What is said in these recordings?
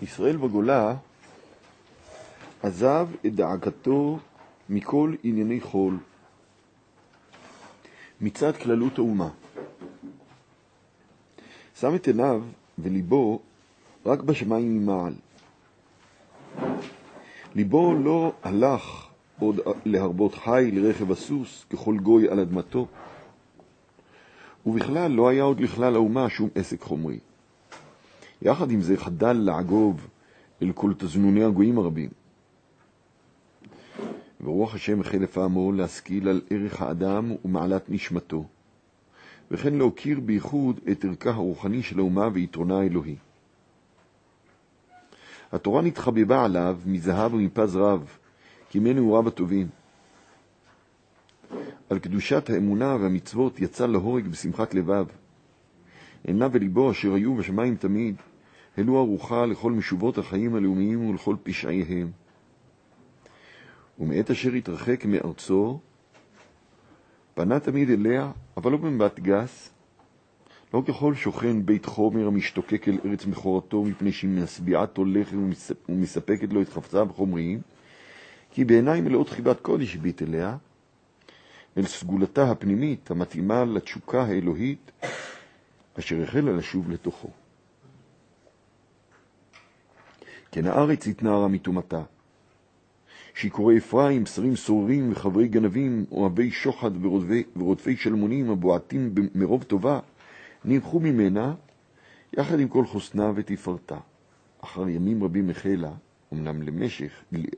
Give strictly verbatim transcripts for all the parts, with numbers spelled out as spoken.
ישראל בגולה עזב את דאגתו מכל ענייני חול, מצד כללות האומה. שם את עיניו וליבו רק בשמיים ממעל. ליבו לא הלך עוד להרבות חי לרכב הסוס ככל גוי על אדמתו, ובכלל לא היה עוד לכלל האומה שום עסק חומרי. יחד עם זה חדל לעגוב אל כל תזנוני הגויים הרבים. ורוח השם החל לפעמו להשכיל על ערך האדם ומעלת נשמתו, וכן להוקיר בייחוד את ערכה הרוחני של האומה ויתרונה האלוהי. התורה נתחבבה עליו מזהב ומפז רב, כי מנעוריו הטובים. על קדושת האמונה והמצוות יצא להורג בשמחת לבב. עיניו וליבו אשר היו בשמיים תמיד, העלו ארוחה לכל משובות החיים הלאומיים ולכל פשעיהם. ומעת אשר התרחק מארצו, פנה תמיד אליה, אבל לא במבט גס, לא ככל שוכן בית חומר המשתוקק אל ארץ מכורתו, מפני שהיא משביעתו לחם ומספקת לו את חפציו החומריים, כי בעיניים מלאות חיבת קודש הביט אליה, אל סגולתה הפנימית המתאימה לתשוקה האלוהית, אשר החלה לשוב לתוכו. כן הארץ התנערה מתומתה. שיקורי אפרים, שרים סוררים וחברי גנבים, אוהבי שוחד ורודפי, ורודפי שלמונים הבועטים מרוב טובה, נלכו ממנה יחד עם כל חוסנה ותפארתה. אחר ימים רבים החלה, אמנם למשך,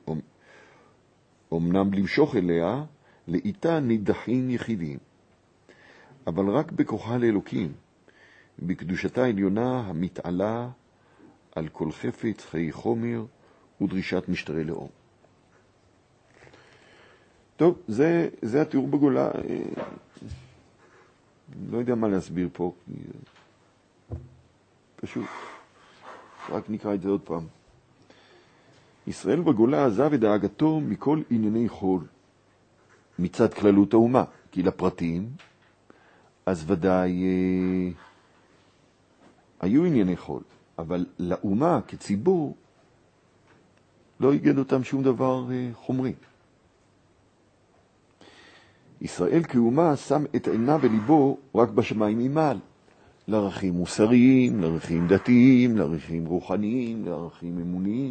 אמנם למשוך אליה, לאיתה נידחים יחידים, אבל רק בכוחה לאלוקים, בקדושתה העליונה המתעלה על כל חפץ, חיי חומר ודרישת משטרי לאום. טוב, זה, זה התיאור בגולה. לא יודע מה להסביר פה. פשוט. רק נקרא את זה עוד פעם. ישראל בגולה עזב את דאגתו מכל ענייני חול, מצד כללות האומה, כי לפרטים, אז ודאי אה, היו ענייני חול, אבל לאומה כציבור לא יגד אותם שום דבר אה, חומרי. ישראל כאומה שם את עיניו וליבו רק בשמיים ממעל, לערכים מוסריים, לערכים דתיים, לערכים רוחניים, לערכים אמוניים.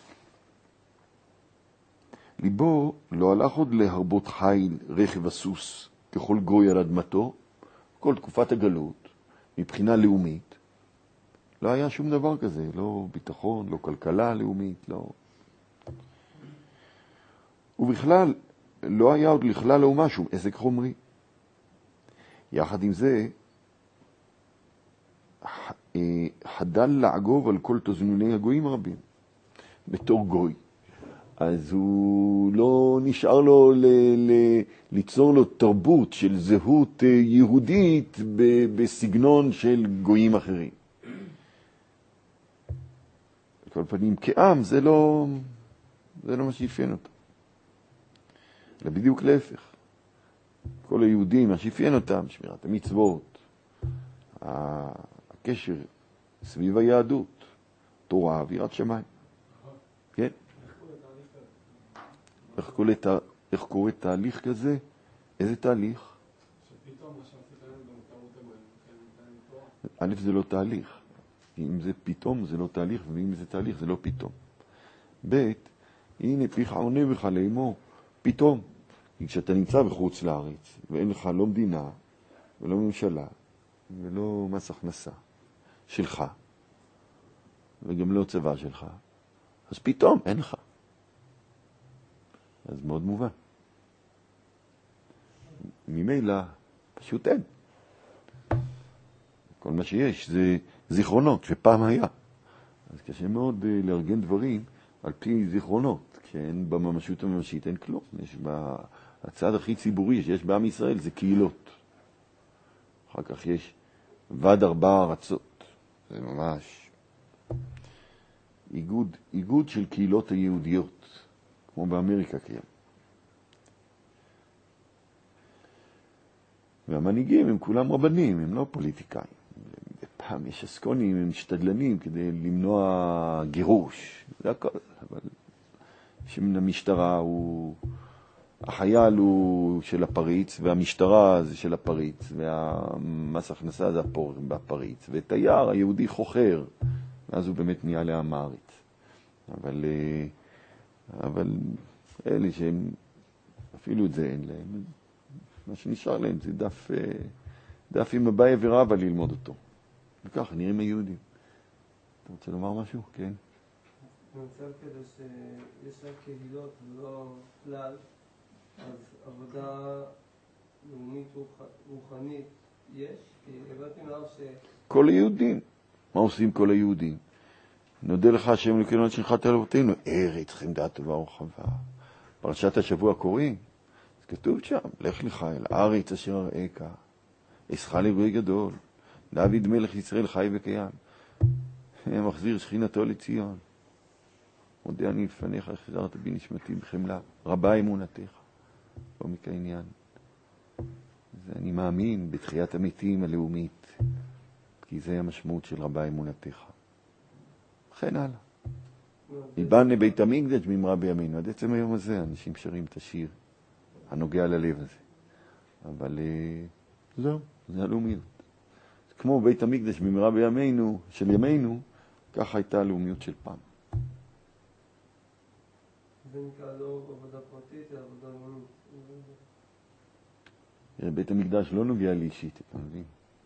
ליבו לא הלך עוד להרבות חיל רכב הסוס ככל גוי על אדמתו. כל תקופת הגלות מבחינה לאומית לא היה שום דבר כזה, לא ביטחון, לא כלכלה לאומית, לא. ובכלל לא היה עוד לכלל האומה שום עסק חומרי. יחד עם זה חדל לעגוב על כל תזנוני הגויים הרבים בתור גוי. אז הוא לא נשאר לו ל- ל- ליצור לו תרבות של זהות יהודית ב- בסגנון של גויים אחרים. בכל פנים, כעם זה לא, זה לא מה שאפיין אותו. אלא בדיוק להפך. כל היהודים, מה שאפיין אותם, שמירת המצוות, הקשר סביב היהדות, תורה ויראת שמיים. כן? איך קורה, איך קורה תהליך כזה? איזה תהליך? שפתאום מה שעשית להם במותרות הגויים, א', זה לא תהליך. אם זה פתאום זה לא תהליך, ואם זה תהליך זה לא פתאום. ב', הנה פיך עונה בך לאמו, פתאום. כי כשאתה נמצא בחוץ לארץ, ואין לך לא מדינה, ולא ממשלה, ולא מס הכנסה שלך, וגם לא צבא שלך, אז פתאום אין לך. אז מאוד מובן. ממילא פשוט אין. כל מה שיש זה זיכרונות שפעם היה. אז קשה מאוד לארגן דברים על פי זיכרונות, כשאין בממשות הממשית אין כלום. יש בה, הצד הכי ציבורי שיש בעם ישראל זה קהילות. אחר כך יש ועד ארבע ארצות. זה ממש איגוד, איגוד של קהילות היהודיות, כמו באמריקה קיים. והמנהיגים הם כולם רבנים, הם לא פוליטיקאים. פעם יש אסקונים, הם משתדלנים כדי למנוע גירוש. זה הכל. אבל המשטרה הוא... החייל הוא של הפריץ, והמשטרה זה של הפריץ, והמס הכנסה זה הפריץ, ותייר, היהודי חוכר, ואז הוא באמת נהיה לעם הארץ. אבל, אבל אלה שהם, אפילו את זה אין להם, מה שנשאר להם זה דף, דף עם אביי ורבא ללמוד אותו. וככה נראים היהודים. אתה רוצה לומר משהו? כן. במצב כזה שיש רק קהילות ולא כלל, אז עבודה לאומית רוחנית יש? כי הבאתי מהר ש... כל היהודים. מה עושים כל היהודים? נודה לך השם אלוקינו שנחת על אבותינו, ארץ חמדה טובה ורחבה. פרשת השבוע קוראים, אז כתוב שם, לך לך אל הארץ אשר אראך, אשך לגוי גדול, דוד מלך ישראל חי וקיים, מחזיר שכינתו לציון. מודה אני לפניך, החזרת בי נשמתי בחמלה, רבה אמונתך. לא מכעניין. אני מאמין בתחיית המתים הלאומית, כי זה המשמעות של רבה אמונתך. וכן הלאה. מבנה בית המקדש במהרה בימינו. עד עצם היום הזה אנשים שרים את השיר הנוגע ללב הזה. אבל זהו, זה הלאומיות. כמו בית המקדש במהרה בימינו, של ימינו, ככה הייתה הלאומיות של פעם. זה נקרא לא עבודה פרטית, זה עבודה לאומית. בית המקדש לא נוגע לי אישית, אתה מבין?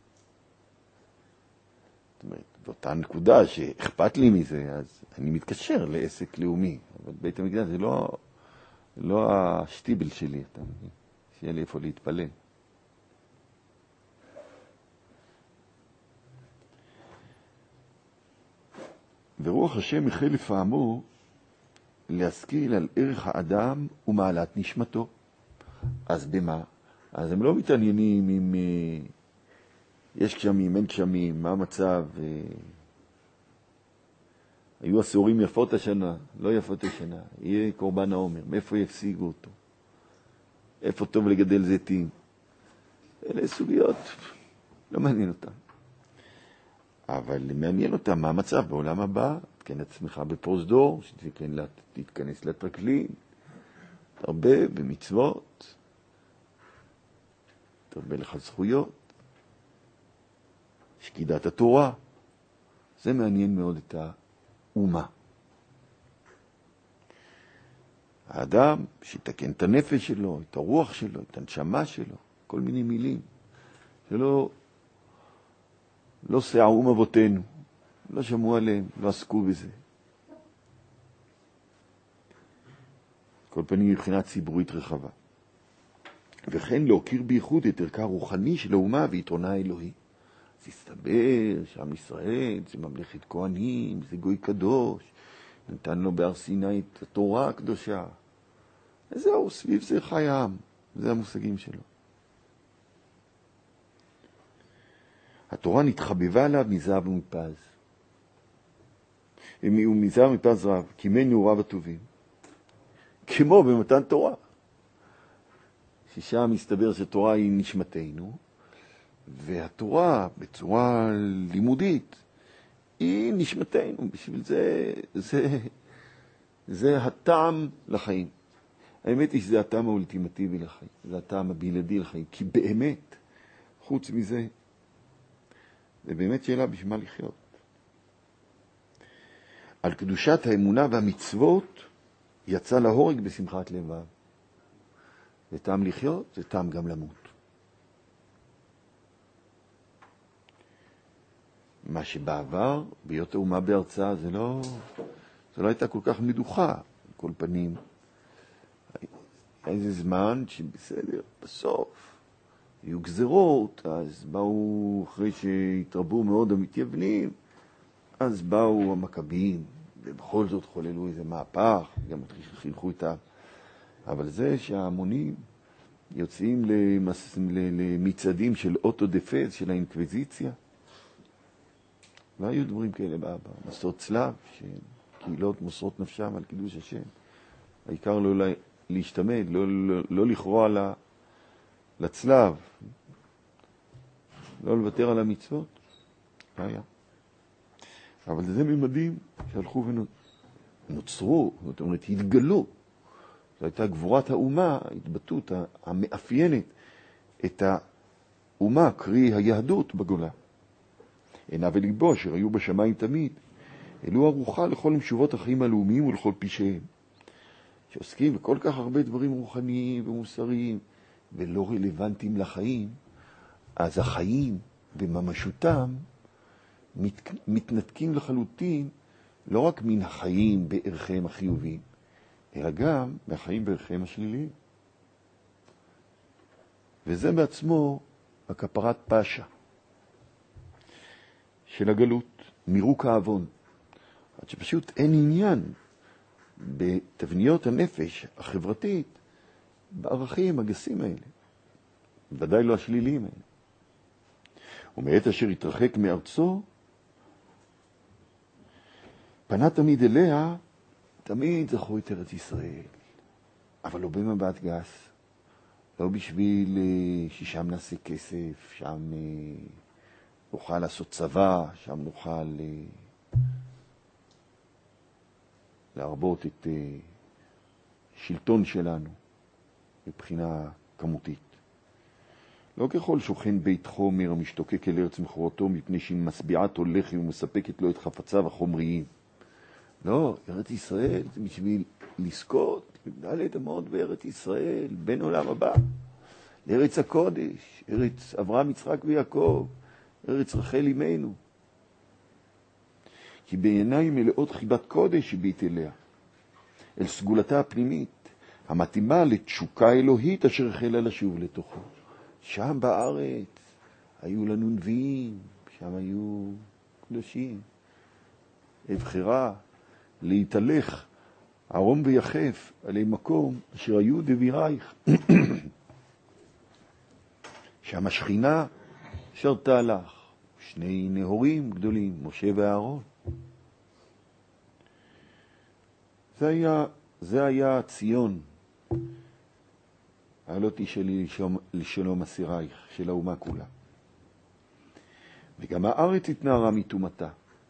זאת אומרת, באותה נקודה שאכפת לי מזה, אז אני מתקשר לעסק לאומי. אבל בית המקדש זה לא, לא השטיבל שלי, אתה מבין? שיהיה לי איפה להתפלל. ורוח השם החל לפעמו להשכיל על ערך האדם ומעלת נשמתו. אז במה? אז הם לא מתעניינים אם יש גשמים, אין גשמים, מה המצב. היו עשורים יפות השנה, לא יפות השנה. יהיה קורבן העומר, מאיפה יפסיגו אותו? איפה טוב לגדל זיתים? אלה סוגיות, לא מעניין אותם. אבל מעניין אותם מה המצב בעולם הבא. תתכן עצמך בפרוזדור, שתתכן להתכנס לתקלין, תרבה במצוות, תרבה לך זכויות, שקידת התורה. זה מעניין מאוד את האומה. האדם שיתקן את הנפש שלו, את הרוח שלו, את הנשמה שלו, כל מיני מילים שלא לא שערום אבותינו, לא שמעו עליהם, לא עסקו בזה. כל פנים מבחינה ציבורית רחבה. וכן להוקיר בייחוד את ערכה הרוחני של האומה ויתרונה האלוהי. אז הסתבר שעם ישראל זה ממלכת כהנים, זה גוי קדוש, נתן לו בהר סיני את התורה הקדושה. וזהו, סביב זה חי העם, זה המושגים שלו. התורה נתחבבה עליו מזהב ומפז. ומזהב ומפז רב, כי מי נעוריו הטובים. כמו במתן תורה. ששם מסתבר שתורה היא נשמתנו, והתורה בצורה לימודית היא נשמתנו. בשביל זה, זה, זה הטעם לחיים. האמת היא שזה הטעם האולטימטיבי לחיים. זה הטעם הבלעדי לחיים. כי באמת, חוץ מזה, זה באמת שאלה בשביל מה לחיות. על קדושת האמונה והמצוות יצא להורג בשמחת לבב. זה טעם לחיות, זה טעם גם למות. מה שבעבר, בהיות האומה בארצה, זה לא, זה לא הייתה כל כך מדוחה. כל פנים, היה איזה זמן שבסדר, בסוף, היו גזרות, אז באו, אחרי שהתרבו מאוד המתייוונים, אז באו המכבים, ובכל זאת חוללו איזה מהפך, גם חינכו את ה... אבל זה שההמונים יוצאים למס... למצעדים של אוטו דפז, של האינקוויזיציה, והיו דברים כאלה בעבר, מסעות צלב, שקהילות מוסרות נפשם על קידוש השם. העיקר לא להשתמד, לא, לא, לא לכרוע לה, לצלב, לא לוותר על המצוות. לא היה. אבל זה ממדים שהלכו ונוצרו, זאת אומרת, התגלו. זו הייתה גבורת האומה, ההתבטאות המאפיינת את האומה, קרי היהדות בגולה. עיניו וליבו אשר היו בשמיים תמיד, אלו ארוחה לכל משובות החיים הלאומיים ולכל פשעיהם, שעוסקים בכל כך הרבה דברים רוחניים ומוסריים ולא רלוונטיים לחיים, אז החיים וממשותם מת, מתנתקים לחלוטין לא רק מן החיים בערכיהם החיוביים, אלא גם מהחיים בערכיהם השליליים. וזה בעצמו הכפרת פשע של הגלות, מירוק האבון. עד שפשוט אין עניין בתבניות הנפש החברתית בערכים הגסים האלה, ודאי לא השליליים האלה. ומעת אשר התרחק מארצו, פנה תמיד אליה, תמיד זכרו את ארץ ישראל, אבל לא במבט גס, לא בשביל ששם נעשה כסף, שם נוכל לעשות צבא, שם נוכל להרבות את שלטון שלנו מבחינה כמותית. לא ככל שוכן בית חומר המשתוקק אל ארץ מכורתו מפני שהיא משביעת הולכי ומספקת לו את חפציו החומריים. לא, ארץ ישראל זה בשביל לזכות בדלת אמות בארץ ישראל, בין עולם הבא, לארץ הקודש, ארץ אברהם, יצחק ויעקב, ארץ רחל אמנו. כי בעיניים מלאות חיבת קודש הביט אליה, אל סגולתה הפנימית, המתאימה לתשוקה אלוהית אשר החלה לשוב לתוכו. שם בארץ היו לנו נביאים, שם היו קדושים. הבחירה להתהלך ערום ויחף עלי מקום אשר היו דבירייך. שם השכינה שרתה לך, שני נהורים גדולים, משה ואהרון. זה היה, זה היה ציון, העלותי שלי לשלום אסירייך, של האומה כולה. וגם הארץ התנערה מתומתה.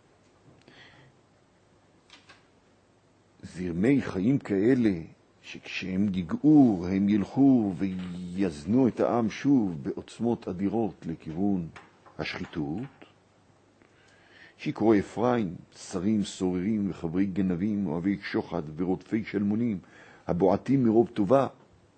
זרמי חיים כאלה, שכשהם גיגעו, הם ילכו ויזנו את העם שוב בעוצמות אדירות לכיוון השחיתות. שיקרוא אפרים, שרים, סוררים וחברי גנבים, אוהבי שוחד ורודפי שלמונים, הבועטים מרוב טובה.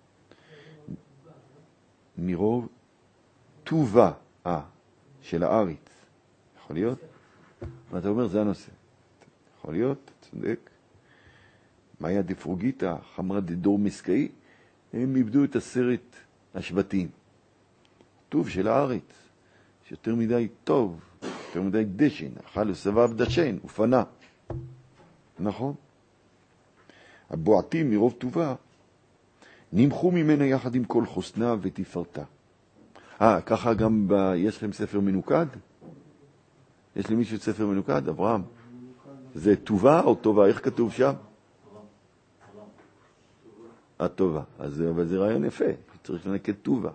מרוב טובה, אה, של הארץ. יכול להיות? מה אתה אומר? זה הנושא. יכול להיות? צודק. מאיה דפרוגיטה, חמרה דדור מסקאי, הם איבדו את עשרת השבטים. טוב של הארץ, שיותר מדי טוב, יותר מדי דשן, אכל וסבב דשן, ופנה. נכון? הבועטים מרוב טובה, נמחו ממנה יחד עם כל חוסנה ותפארתה. אה, ככה גם ב... יש לכם ספר מנוקד? יש למישהו ספר מנוקד? אברהם. זה טובה או טובה? איך כתוב שם? הטובה. אז, אבל זה רעיון יפה, צריך לנקד טובה.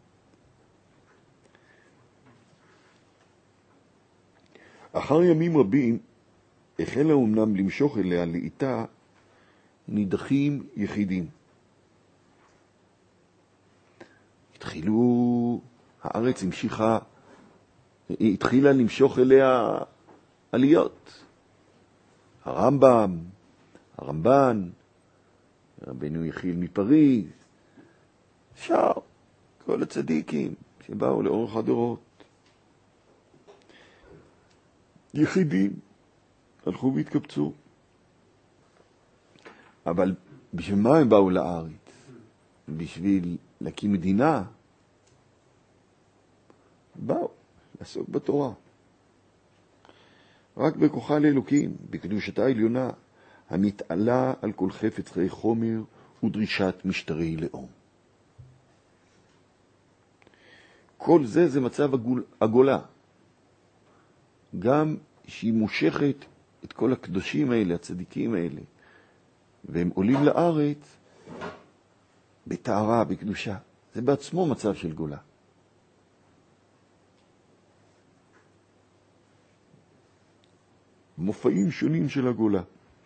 אחר ימים רבים החלה אומנם למשוך אליה לאיתה נידחים יחידים. התחילו, הארץ המשיכה, היא התחילה למשוך אליה עליות. הרמב"ם, הרמב"ן, רבנו יחיל מפריז, שאר, כל הצדיקים שבאו לאורך הדורות. יחידים הלכו והתקבצו. אבל בשביל מה הם באו לארץ? בשביל להקים מדינה? באו לעסוק בתורה. רק בכוחה לאלוקים, בקדושתה העליונה, המתעלה על כל חפץ חיי חומר ודרישת משטרי לאום. כל זה זה מצב הגול, הגולה. גם שהיא מושכת את כל הקדושים האלה, הצדיקים האלה, והם עולים לארץ בתארה, בקדושה. זה בעצמו מצב של גולה. מופעים שונים של הגולה.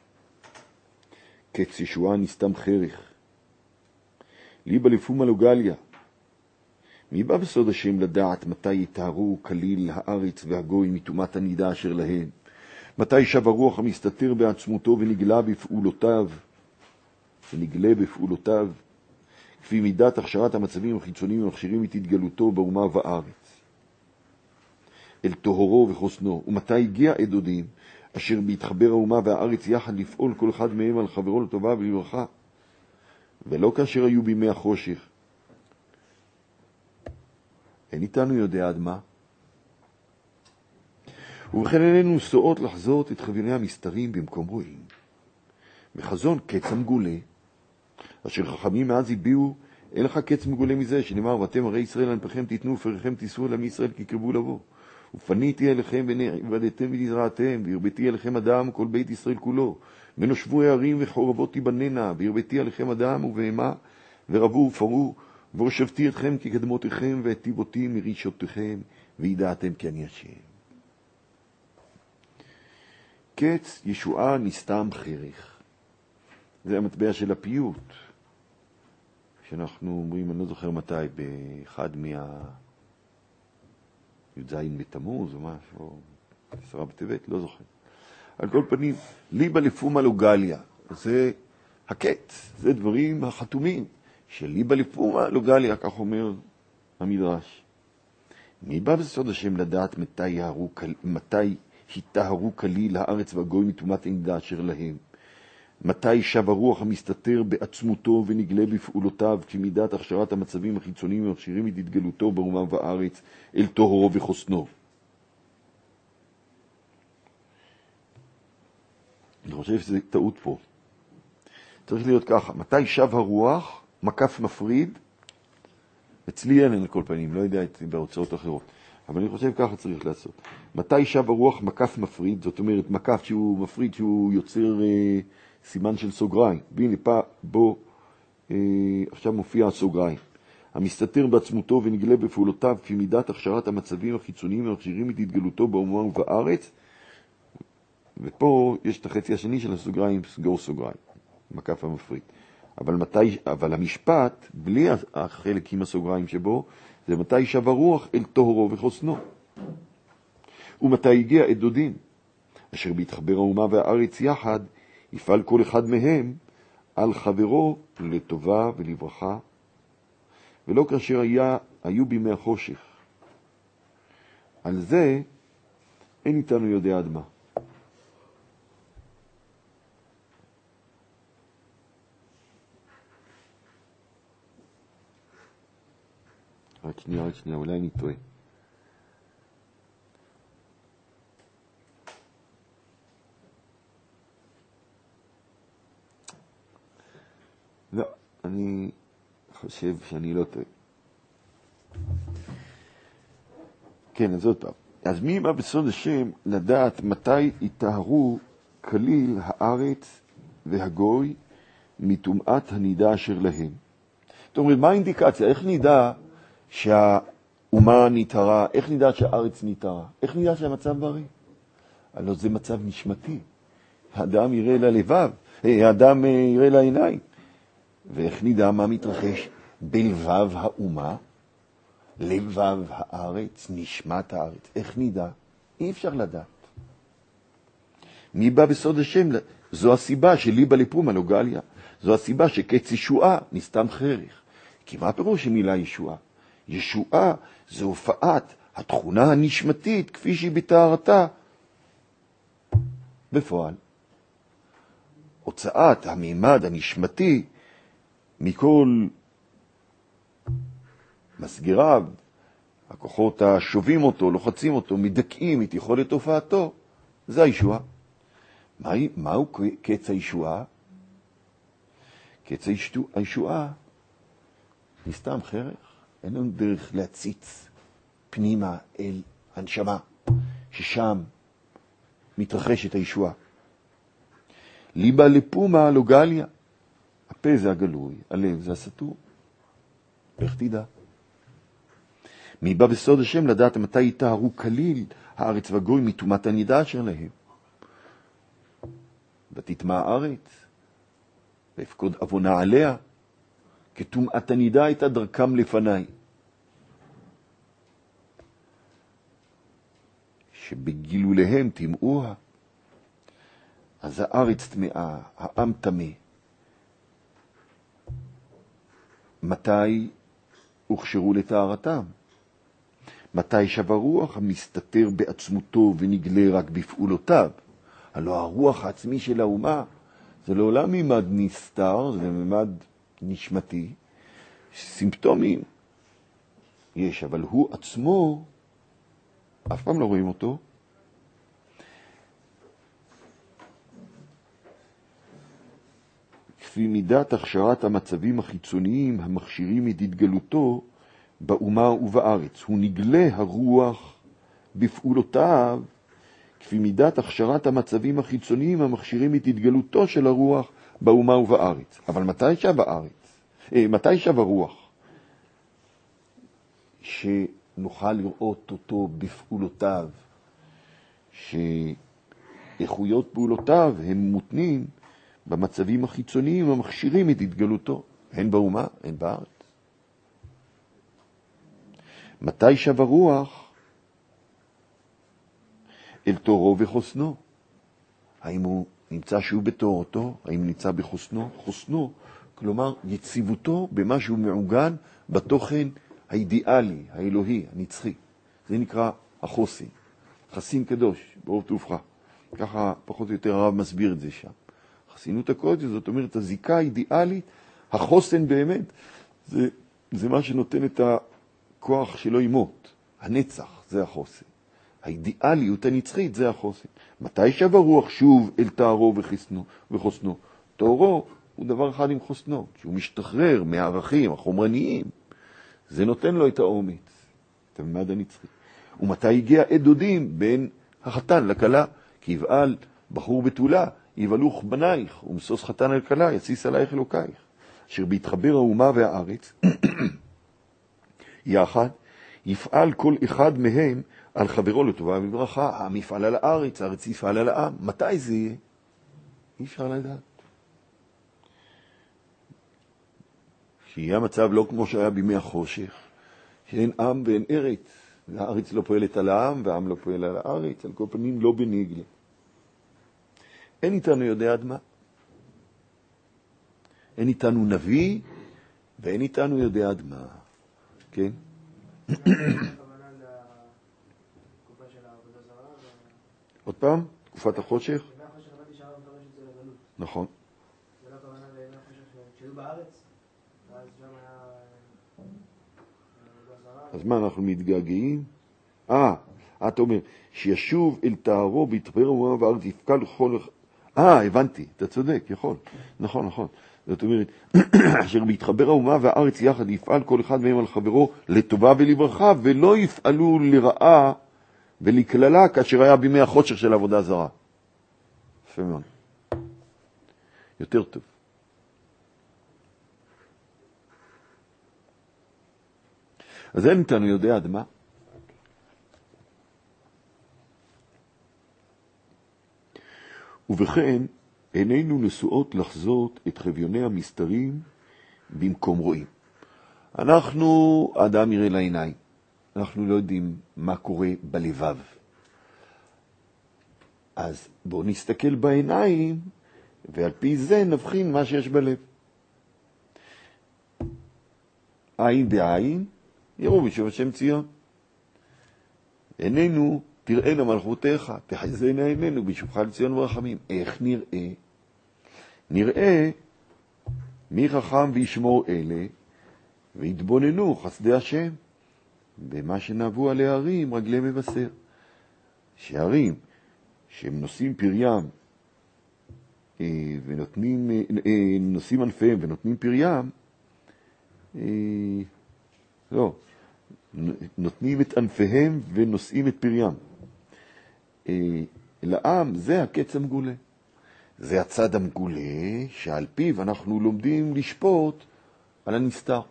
קץ ישועה נסתם חריך. ליבה לפומה לוגליה. מי בא בסוד השם לדעת מתי יתארו כליל הארץ והגוי מתומת הנידה אשר להם? מתי שב הרוח המסתתר בעצמותו ונגלה בפעולותיו, ונגלה בפעולותיו, כפי מידת הכשרת המצבים החיצוניים המכשירים את התגלותו באומה ובארץ, אל טהורו וחוסנו. ומתי הגיע עדודים, אשר בהתחבר האומה והארץ יחד לפעול כל אחד מהם על חברו לטובה ולברכה, ולא כאשר היו בימי החושך. אין איתנו יודע עד מה. ובכן אלינו סועות לחזות את חבילי המסתרים במקום רואים. בחזון קץ המגולה, אשר חכמים מאז הביאו, אין לך קץ מגולה מזה, שנאמר, ואתם הרי ישראל ענפיכם תיתנו, ופריכם תישאו אל עמי ישראל כי קרבו לבוא. ופניתי אליכם ועבדתם ונזרעתם, והרביתי אליכם אדם כל בית ישראל כולו. ונושבו הערים וחורבות תיבננה, והרביתי אליכם אדם ובהמה, ורבו ופרו, והושבתי אתכם כקדמותיכם, והטיבותי מרישותיכם, וידעתם כי אני השם. קץ ישועה נסתם חריך. זה המטבע של הפיוט, שאנחנו אומרים, אני לא זוכר מתי, באחד מה... י"ז בתמוז או משהו, עשרה בטבת, לא זוכר. על כל פנים, ליבה לפומה לוגליה, זה הקץ, זה דברים החתומים, של ליבה לפומה לוגליה, כך אומר המדרש. מי בא בסוד השם לדעת מתי, יהרו, מתי יתארו כליל הארץ והגוי מתומת הנידה אשר להם? מתי שב הרוח המסתתר בעצמותו ונגלה בפעולותיו, כמידת הכשרת המצבים החיצוניים ומכשירים את התגלותו באומה ובארץ אל טהורו וחוסנו? אני חושב שזה טעות פה. צריך להיות ככה, מתי שב הרוח, מקף מפריד, אצלי אין על כל פנים, לא יודע בהוצאות אחרות, אבל אני חושב ככה צריך לעשות. מתי שב הרוח, מקף מפריד, זאת אומרת מקף שהוא מפריד, שהוא יוצר אה, סימן של סוגריים. והנה פה, בו, אה, עכשיו מופיע הסוגריים. המסתתר בעצמותו ונגלה בפעולותיו, כפי מידת הכשרת המצבים החיצוניים ומכשירים את התגלותו באומה ובארץ. ופה יש את החצי השני של הסוגריים, סגור סוגריים, מקף המפריד. אבל, מתי, אבל המשפט, בלי החלק עם הסוגריים שבו, זה מתי שב הרוח אל טהורו וחוסנו. ומתי הגיע עדודים, אשר בהתחבר האומה והארץ יחד, יפעל כל אחד מהם על חברו לטובה ולברכה, ולא כאשר היה, היו בימי החושך. על זה אין איתנו יודע עד מה. רק שנייה, רק שנייה, אולי אני טועה. לא, אני חושב שאני לא טועה. כן, אז עוד פעם. אז מי בא בסוד השם לדעת מתי יתארו כליל הארץ והגוי מטומאת הנידה אשר להם? זאת אומרת, מה האינדיקציה? איך נדע שהאומה ניתרה? איך נדע שהארץ ניתרה? איך נדע שהמצב בריא? הלוא זה מצב נשמתי. האדם יראה ללבב, האדם יראה לעיניים. ואיך נדע מה מתרחש בלבב האומה, לבב הארץ, נשמת הארץ? איך נדע? אי אפשר לדעת. מי בא בסוד השם? זו הסיבה שליבה לפומה לוגליה. זו הסיבה שקץ ישועה נסתם חריך. כי מה פירוש המילה ישועה? ישועה זו הופעת התכונה הנשמתית כפי שהיא בתארתה בפועל. הוצאת המימד הנשמתי מכל מסגריו, הכוחות השובים אותו, לוחצים אותו, מדכאים את יכולת הופעתו, זה הישועה. מה, מהו קץ הישועה? קץ הישועה נסתם חרך. אין לנו דרך להציץ פנימה אל הנשמה, ששם מתרחשת הישועה. ליבה לפומה לוגליה. הפה זה הגלוי, הלב זה הסתור. איך תדע? מי בא בסוד השם לדעת מתי יתארו כליל הארץ והגוי מטומאת הנידה אשר להם? ותטמע הארץ, ואפקוד אבונה עליה, כתומעת הנידה הייתה דרכם לפניי. שבגילוליהם תמאוה, אז הארץ טמאה, העם טמא. מתי הוכשרו לטהרתם? מתי שב הרוח המסתתר בעצמותו ונגלה רק בפעולותיו? הלא הרוח העצמי של האומה זה לעולם מימד נסתר, זה מימד נשמתי, סימפטומים יש, אבל הוא עצמו אף פעם לא רואים אותו. כפי מידת הכשרת המצבים החיצוניים המכשירים את התגלותו באומה ובארץ. הוא נגלה הרוח בפעולותיו, כפי מידת הכשרת המצבים החיצוניים המכשירים את התגלותו של הרוח באומה ובארץ. אבל מתי שב הארץ? אה, מתי שב הרוח? שנוכל לראות אותו בפעולותיו, שאיכויות פעולותיו הם מותנים במצבים החיצוניים המכשירים את התגלותו, הן באומה, הן בארץ. מתי שב הרוח? אל תורו וחוסנו. האם הוא נמצא שהוא בתורתו? האם נמצא בחוסנו? חוסנו, כלומר יציבותו במה שהוא מעוגן בתוכן האידיאלי, האלוהי, הנצחי. זה נקרא החוסן. חסין קדוש, ברוב טובך. ככה פחות או יותר הרב מסביר את זה שם. חסינות הקודש, זאת אומרת, הזיקה האידיאלית, החוסן באמת, זה, זה מה שנותן את הכוח שלו ימות. הנצח, זה החוסן. האידיאליות הנצחית, זה החוסן. מתי שב הרוח שוב אל תארו וחסנו, וחוסנו? תארו הוא דבר אחד עם חוסנו, שהוא משתחרר מהערכים החומרניים. זה נותן לו את האומץ, את הממד הנצחי. ומתי הגיע עד דודים בין החתן לכלה? כי יבעל בחור בתולה, יבלוך בנייך, ומסוס חתן על כלה, יסיס עלייך אלוקייך. אשר בהתחבר האומה והארץ, יחד, יפעל כל אחד מהם על חברו לטובה וברכה. העם יפעל על הארץ, הארץ יפעל על העם. מתי זה יהיה? אי אפשר לדעת. שיהיה המצב לא כמו שהיה בימי החושך, שאין עם ואין ארץ. הארץ לא פועלת על העם, והעם לא פועל על הארץ, על כל פנים לא בנגלה. אין איתנו יודע עד מה. אין איתנו נביא, ואין איתנו יודע עד מה. כן? עוד פעם? תקופת החושך? נכון. זה לא הכוונה לימי החושך שהיו בארץ, ואז שם היה... אז מה, אנחנו מתגעגעים? אה, אתה אומר, שישוב אל תארו בהתחבר האומה והארץ יפקע לכל... אה, הבנתי, אתה צודק, יכול. נכון, נכון. זאת אומרת, אשר בהתחבר האומה והארץ יחד יפעל כל אחד מהם על חברו לטובה ולברכה, ולא יפעלו לרעה ולכללה כאשר היה בימי החושך של עבודה זרה. יפה מאוד. יותר טוב. אז אין איתנו יודע עד מה. ובכן, עינינו נשואות לחזות את חביוני המסתרים במקום רואים. אנחנו, האדם יראה לעיניים. אנחנו לא יודעים מה קורה בלבב. אז בואו נסתכל בעיניים, ועל פי זה נבחין מה שיש בלב. עין בעין, יראו בשוב השם ציון. עינינו תראינה מלכותך, תחזינה עינינו בשובך לציון ורחמים. איך נראה? נראה מי חכם וישמור אלה, והתבוננו חסדי השם, במה שנבוא על הערים רגלי מבשר. שערים שהם נושאים פריים, ונותנים, נושאים ענפיהם ונותנים פריים, לא, נותנים את ענפיהם ונושאים את פריים. לעם זה הקץ המגולה. זה הצד המגולה שעל פיו אנחנו לומדים לשפוט על הנסתר.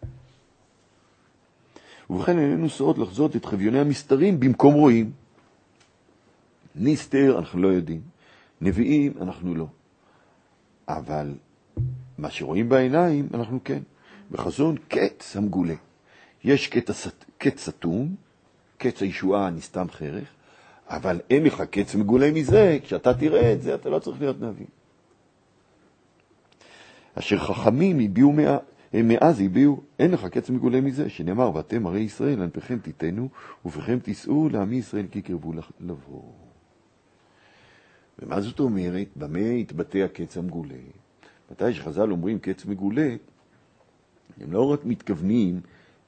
ובכן איננו סעות לחזות את חביוני המסתרים במקום רואים. נסתר אנחנו לא יודעים, נביאים אנחנו לא. אבל מה שרואים בעיניים, אנחנו כן. בחזון קץ המגולה. יש קץ סתום, קץ הישועה נסתם חרך, אבל אין לך קץ מגולה מזה, כשאתה תראה את זה, אתה לא צריך להיות נביא. אשר חכמים הביאו מאה, מאז הביאו, אין לך קץ מגולה מזה, שנאמר, ואתם הרי ישראל, ענפיכם תיתנו, ופכם תישאו לעמי ישראל כי קרבו לבוא. ומה זאת אומרת? במה התבטא הקץ המגולה? מתי שחז"ל אומרים קץ מגולה, הם לא רק מתכוונים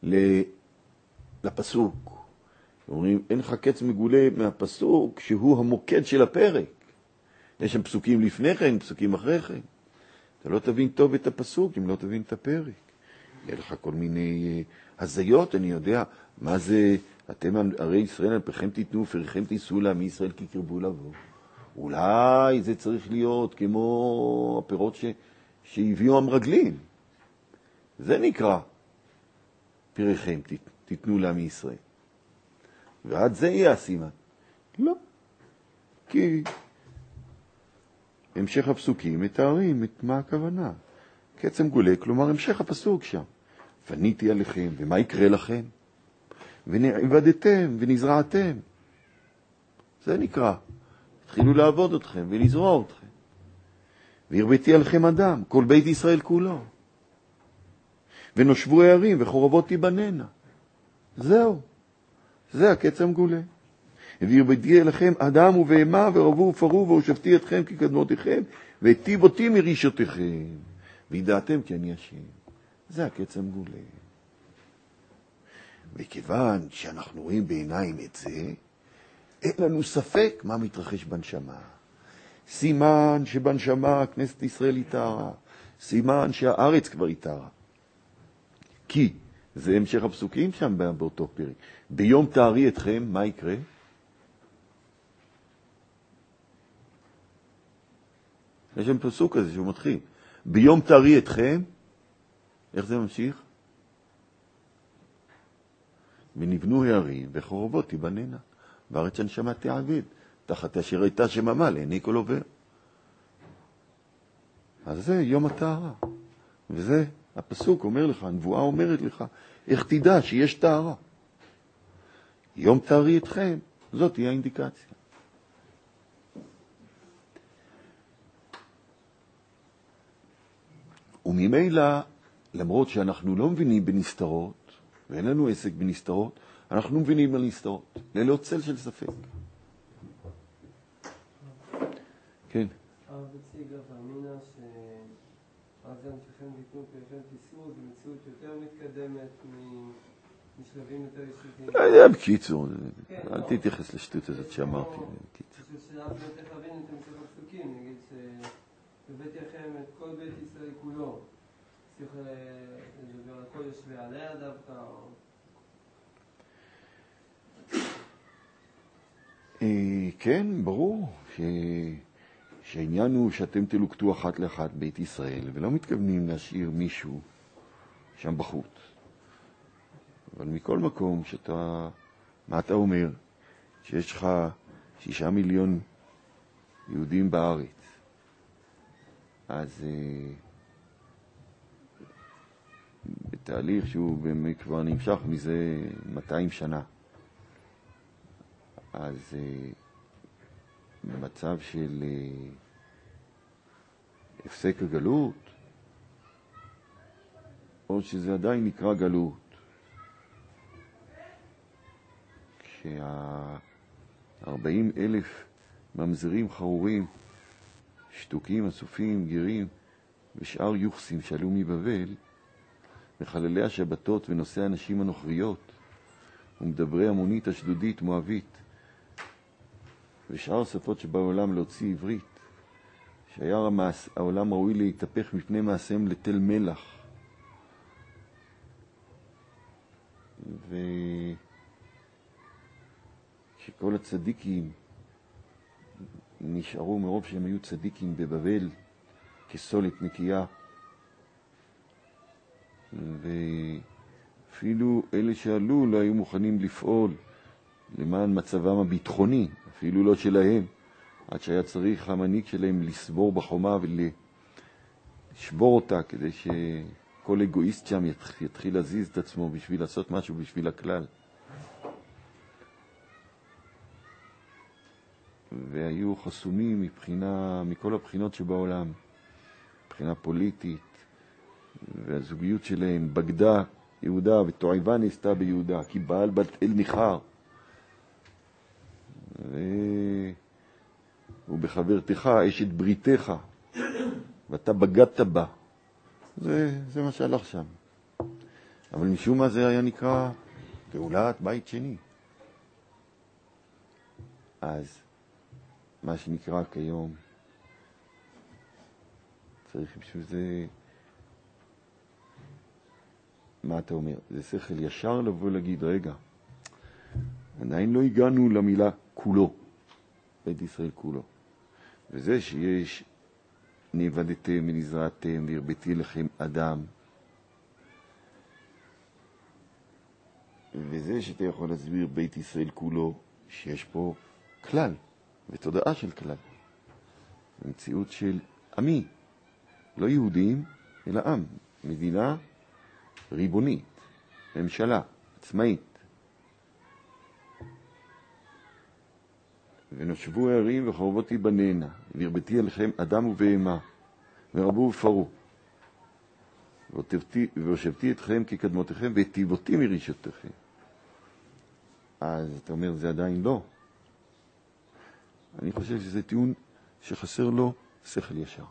לפסוק. אומרים, אין לך קץ מגולה מהפסוק שהוא המוקד של הפרק. יש שם פסוקים לפני כן, פסוקים אחרי כן. אתה לא תבין טוב את הפסוק אם לא תבין את הפרק. יהיה לך כל מיני uh, הזיות, אני יודע מה זה, אתם הרי ישראל, ענפיכם תיתנו, ופריכם תישאו לעמי ישראל כי קרבו לבוא. אולי זה צריך להיות כמו הפירות ש... שהביאו המרגלים. זה נקרא פריכם תיתנו לעמי ישראל. ועד זה יהיה הסימן. לא. כי המשך הפסוקים מתארים את מה הכוונה. קץ המגולה, כלומר המשך הפסוק שם. פניתי עליכם, ומה יקרה לכם? ונעבדתם ונזרעתם. זה נקרא. התחילו לעבוד אתכם ולזרוע אתכם. והרביתי עליכם אדם, כל בית ישראל כולו. ונושבו הערים וחורבות תיבננה. זהו. זה הקץ המגולה. והרביתי אליכם אדם ובהמה ורבו ופרו והושבתי אתכם כקדמותיכם והיטיב אותי מרישותיכם. וידעתם כי אני השם. זה הקץ המגולה. וכיוון שאנחנו רואים בעיניים את זה, אין לנו ספק מה מתרחש בנשמה. סימן שבנשמה כנסת ישראל היא טהרה. סימן שהארץ כבר היא טהרה. כי זה המשך הפסוקים שם באותו פרק. ביום תארי אתכם, מה יקרה? יש שם פסוק כזה שהוא מתחיל. ביום תארי אתכם, איך זה ממשיך? ונבנו הערים וחורבות תיבננה. בארץ הנשמה תעבד, תחת אשר הייתה שממה לעיני כל עובר. אז זה יום הטהרה. וזה הפסוק אומר לך, הנבואה אומרת לך, איך תדע שיש טהרה. יום תארי אתכם, זאת היא האינדיקציה. וממילא, למרות שאנחנו לא מבינים בנסתרות, ואין לנו עסק בנסתרות, אנחנו מבינים בנסתרות, ללא צל של ספק. כן. הרב הציג אמינה שרק זה אנשיכם תיתנו פריכם תישאו, זו מציאות יותר מתקדמת משלבים יותר ישיבים. זה בקיצור, אל תתייחס לשטות הזאת שאמרתי. בשביל שאף לא צריך להבין את המשך הפסוקים, נגיד שהבאתי לכם את כל בית ישראל כולו. צריך לדבר על כל יושבי עליה דווקא. כן, ברור שהעניין הוא שאתם תלוקטו אחת לאחת בית ישראל, ולא מתכוונים להשאיר מישהו שם בחוץ. אבל מכל מקום שאתה, מה אתה אומר? שיש לך שישה מיליון יהודים בארץ, אז בתהליך שהוא באמת כבר נמשך מזה מאתיים שנה, אז במצב של הפסק הגלות, או שזה עדיין נקרא גלות, כשה-ארבעים אלף ממזרים חרורים, שתוקים, אסופים, גירים ושאר יוחסים שעלו מבבל, מחללי השבתות ונושאי הנשים הנוכריות ומדברי המונית השדודית מואבית ושאר שפות שבעולם להוציא עברית, שהיה המעש, העולם ראוי להתהפך מפני מעשיהם לתל מלח. ושכל הצדיקים נשארו מרוב שהם היו צדיקים בבבל כסולת נקייה, ואפילו אלה שעלו לא היו מוכנים לפעול למען מצבם הביטחוני, אפילו לא שלהם, עד שהיה צריך המנהיג שלהם לסבור בחומה לשבור אותה כדי שכל אגואיסט שם יתחיל להזיז את עצמו בשביל לעשות משהו בשביל הכלל. והיו חסומים מבחינה, מכל הבחינות שבעולם, מבחינה פוליטית, והזוגיות שלהם בגדה יהודה ותועבה נעשתה ביהודה, כי בעל בת אל ניחר. ובחברתך אשת בריתך, ואתה בגדת בה. זה, זה מה שהלך שם. אבל משום מה זה היה נקרא גאולת בית שני. אז מה שנקרא כיום, צריך בשביל זה, מה אתה אומר? זה שכל ישר לבוא להגיד, רגע, עדיין לא הגענו למילה כולו, בית ישראל כולו. וזה שיש נאבדתם ונזרעתם והרביתי לכם אדם, וזה שאתה יכול להסביר בית ישראל כולו, שיש פה כלל ותודעה של כלל, מציאות של עמי, לא יהודים אלא עם, מדינה ריבונית, ממשלה עצמאית. ונושבו הערים וחורבות תיבננה, והרביתי עליכם אדם ובהמה, ורבו ופרו. והושבתי אתכם כקדמותיכם, והטיבותי מרישותיכם. אז אתה אומר, זה עדיין לא. אני חושב שזה טיעון שחסר לו שכל ישר.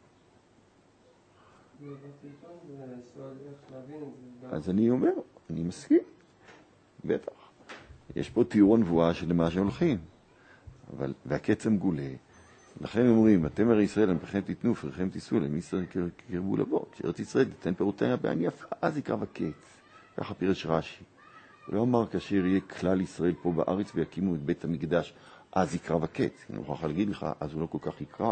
אז אני אומר, אני מסכים. בטח. יש פה תיאור הנבואה של למה שהולכים. אבל, והקצם גולה, לכן אומרים, אתם הרי ישראל, למפכם תיתנו, פריכם תיסעו, למי ישראל קרבו לבוא. כשארץ ישראל תתן פירותיה בענף, אז יקרב הקץ. ככה פירש רש"י. הוא לא אמר כאשר יהיה כלל ישראל פה בארץ ויקימו את בית המקדש, אז יקרב הקץ. אני מוכרח להגיד לך, אז הוא לא כל כך יקרב.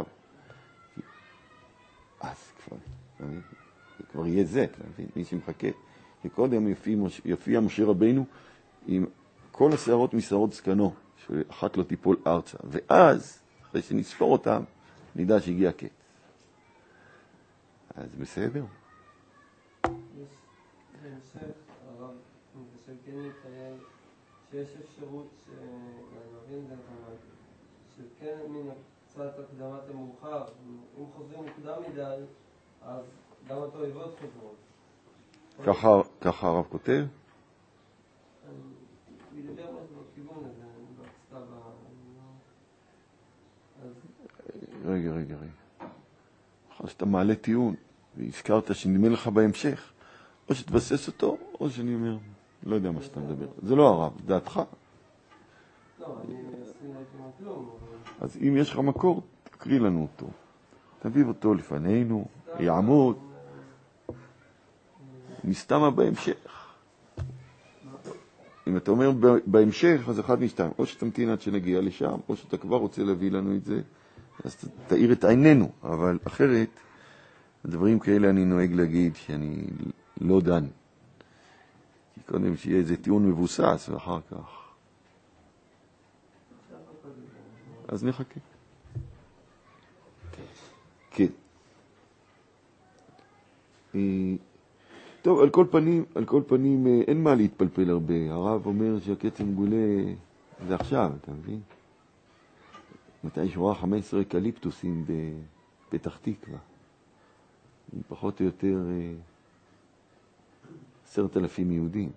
אז כבר, זה כבר יהיה זה, מי שמחכה. שקודם יופיע משה רבינו עם כל השערות משערות זקנו, שאחת לא תיפול ארצה, ואז, אחרי שנספור אותם, נדע שהגיע הקץ. אז בסדר. יש בהמשך, הרב מתחשב כן להתחייל, שיש אפשרות שנבין זה כמובן, שכן מן קצת הקדמת המאוחר, אם חוזרים מוקדם מדי, אז גם התועבות חוזרות. ככה הרב כותב? הוא ידבר משהו בכיוון הזה. רגע, רגע, רגע. אחרי שאתה מעלה טיעון, והזכרת שנדמה לך בהמשך, או שתבסס אותו, או שאני אומר, לא יודע מה שאתה מדבר. זה לא הרב, דעתך. לא, אני אסכים להיכם כלום. אז אם יש לך מקור, תקריא לנו אותו. תביב אותו לפנינו, יעמוד. מסתמה בהמשך. אם אתה אומר בהמשך, אז אחד משתיים. או שתמתין עד שנגיע לשם, או שאתה כבר רוצה להביא לנו את זה, אז תאיר את עינינו. אבל אחרת, הדברים כאלה אני נוהג להגיד שאני לא דן. כי קודם שיהיה איזה טיעון מבוסס, ואחר כך. אז נחכה. כן. טוב, על כל פנים, על כל פנים, אין מה להתפלפל הרבה. הרב אומר שהקץ מגולה זה עכשיו, אתה מבין? מתי שורה חמש עשרה אקליפטוסים בפתח תקווה. עם פחות או יותר עשרת אלפים יהודים.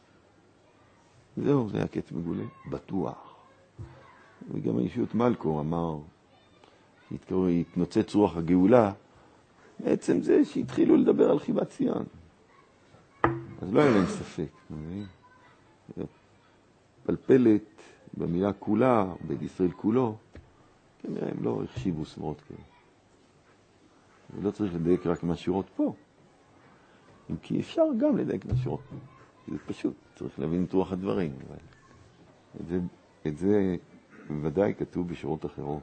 זהו, זה הקץ מגולה, בטוח. וגם הישות מלכו אמר, התנוצץ רוח הגאולה, בעצם זה שהתחילו לדבר על חיבת ציון. אז לא היה להם ספק. פלפלת במילה כולה, בית ישראל כולו, כנראה הם לא החשיבו סברות כאלה. ולא צריך לדייק רק מהשורות פה. אם כי אפשר גם לדייק מהשורות פה. זה פשוט, צריך להבין את רוח הדברים. אבל את זה, את זה בוודאי כתוב בשורות אחרות.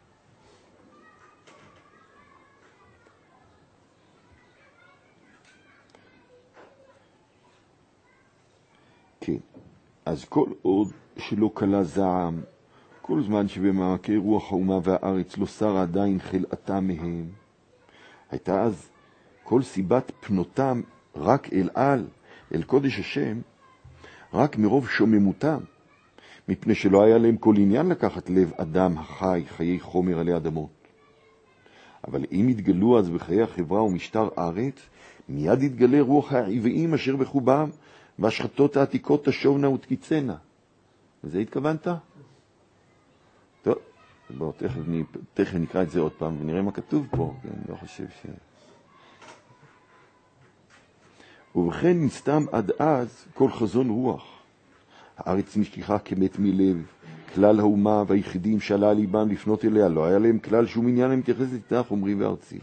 כן. אז כל עוד שלא קלה זעם, כל זמן שבמעמקי רוח האומה והארץ לא שר עדיין חלאתה מהם, הייתה אז כל סיבת פנותם רק אל על, אל קודש השם, רק מרוב שוממותם, מפני שלא היה להם כל עניין לקחת לב אדם החי, חיי חומר עלי אדמות. אבל אם התגלו אז בחיי החברה ומשטר ארץ, מיד יתגלה רוח העוועים אשר בחובם, והשחטות העתיקות תשובנה ותקיצנה. לזה התכוונת? טוב, בואו, תכף, תכף נקרא את זה עוד פעם ונראה מה כתוב פה, כי אני לא חושב ש... ובכן נסתם עד אז כל חזון רוח. הארץ נשכחה כמת מלב, כלל האומה והיחידים שעלה ליבם לפנות אליה, לא היה להם כלל שום עניין למתייחס איתה חומרי וארצי.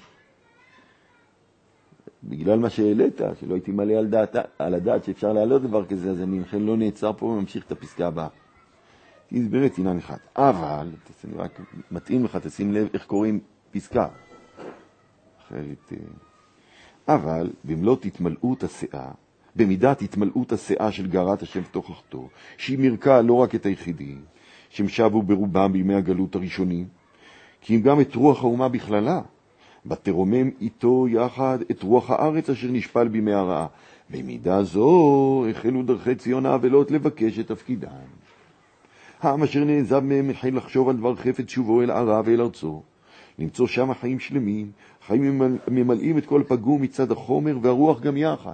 בגלל מה שהעלית, שלא הייתי מלא על, דעת, על הדעת שאפשר להעלות דבר כזה, אז אני לכן לא נעצר פה וממשיך את הפסקה הבאה. תסברת עניין אחד. אבל, אני רק מתאים לך, תשים לב איך קוראים פסקה. אחרת... אבל במלאת התמלאות השאה, במידת התמלאות השאה של גרת השם תוכחתו, שהיא מרקה לא רק את היחידים, שהם שבו ברובם בימי הגלות הראשונים, כי אם גם את רוח האומה בכללה, ותרומם איתו יחד את רוח הארץ אשר נשפל בימי הרעה. במידה זו החלו דרכי ציון האבלות לבקש את תפקידם. העם אשר נעזב מהם החל לחשוב על דבר חפץ שובו אל ערה ואל ארצו, למצוא שם חיים שלמים, חיים ממלאים את כל פגום מצד החומר והרוח גם יחד.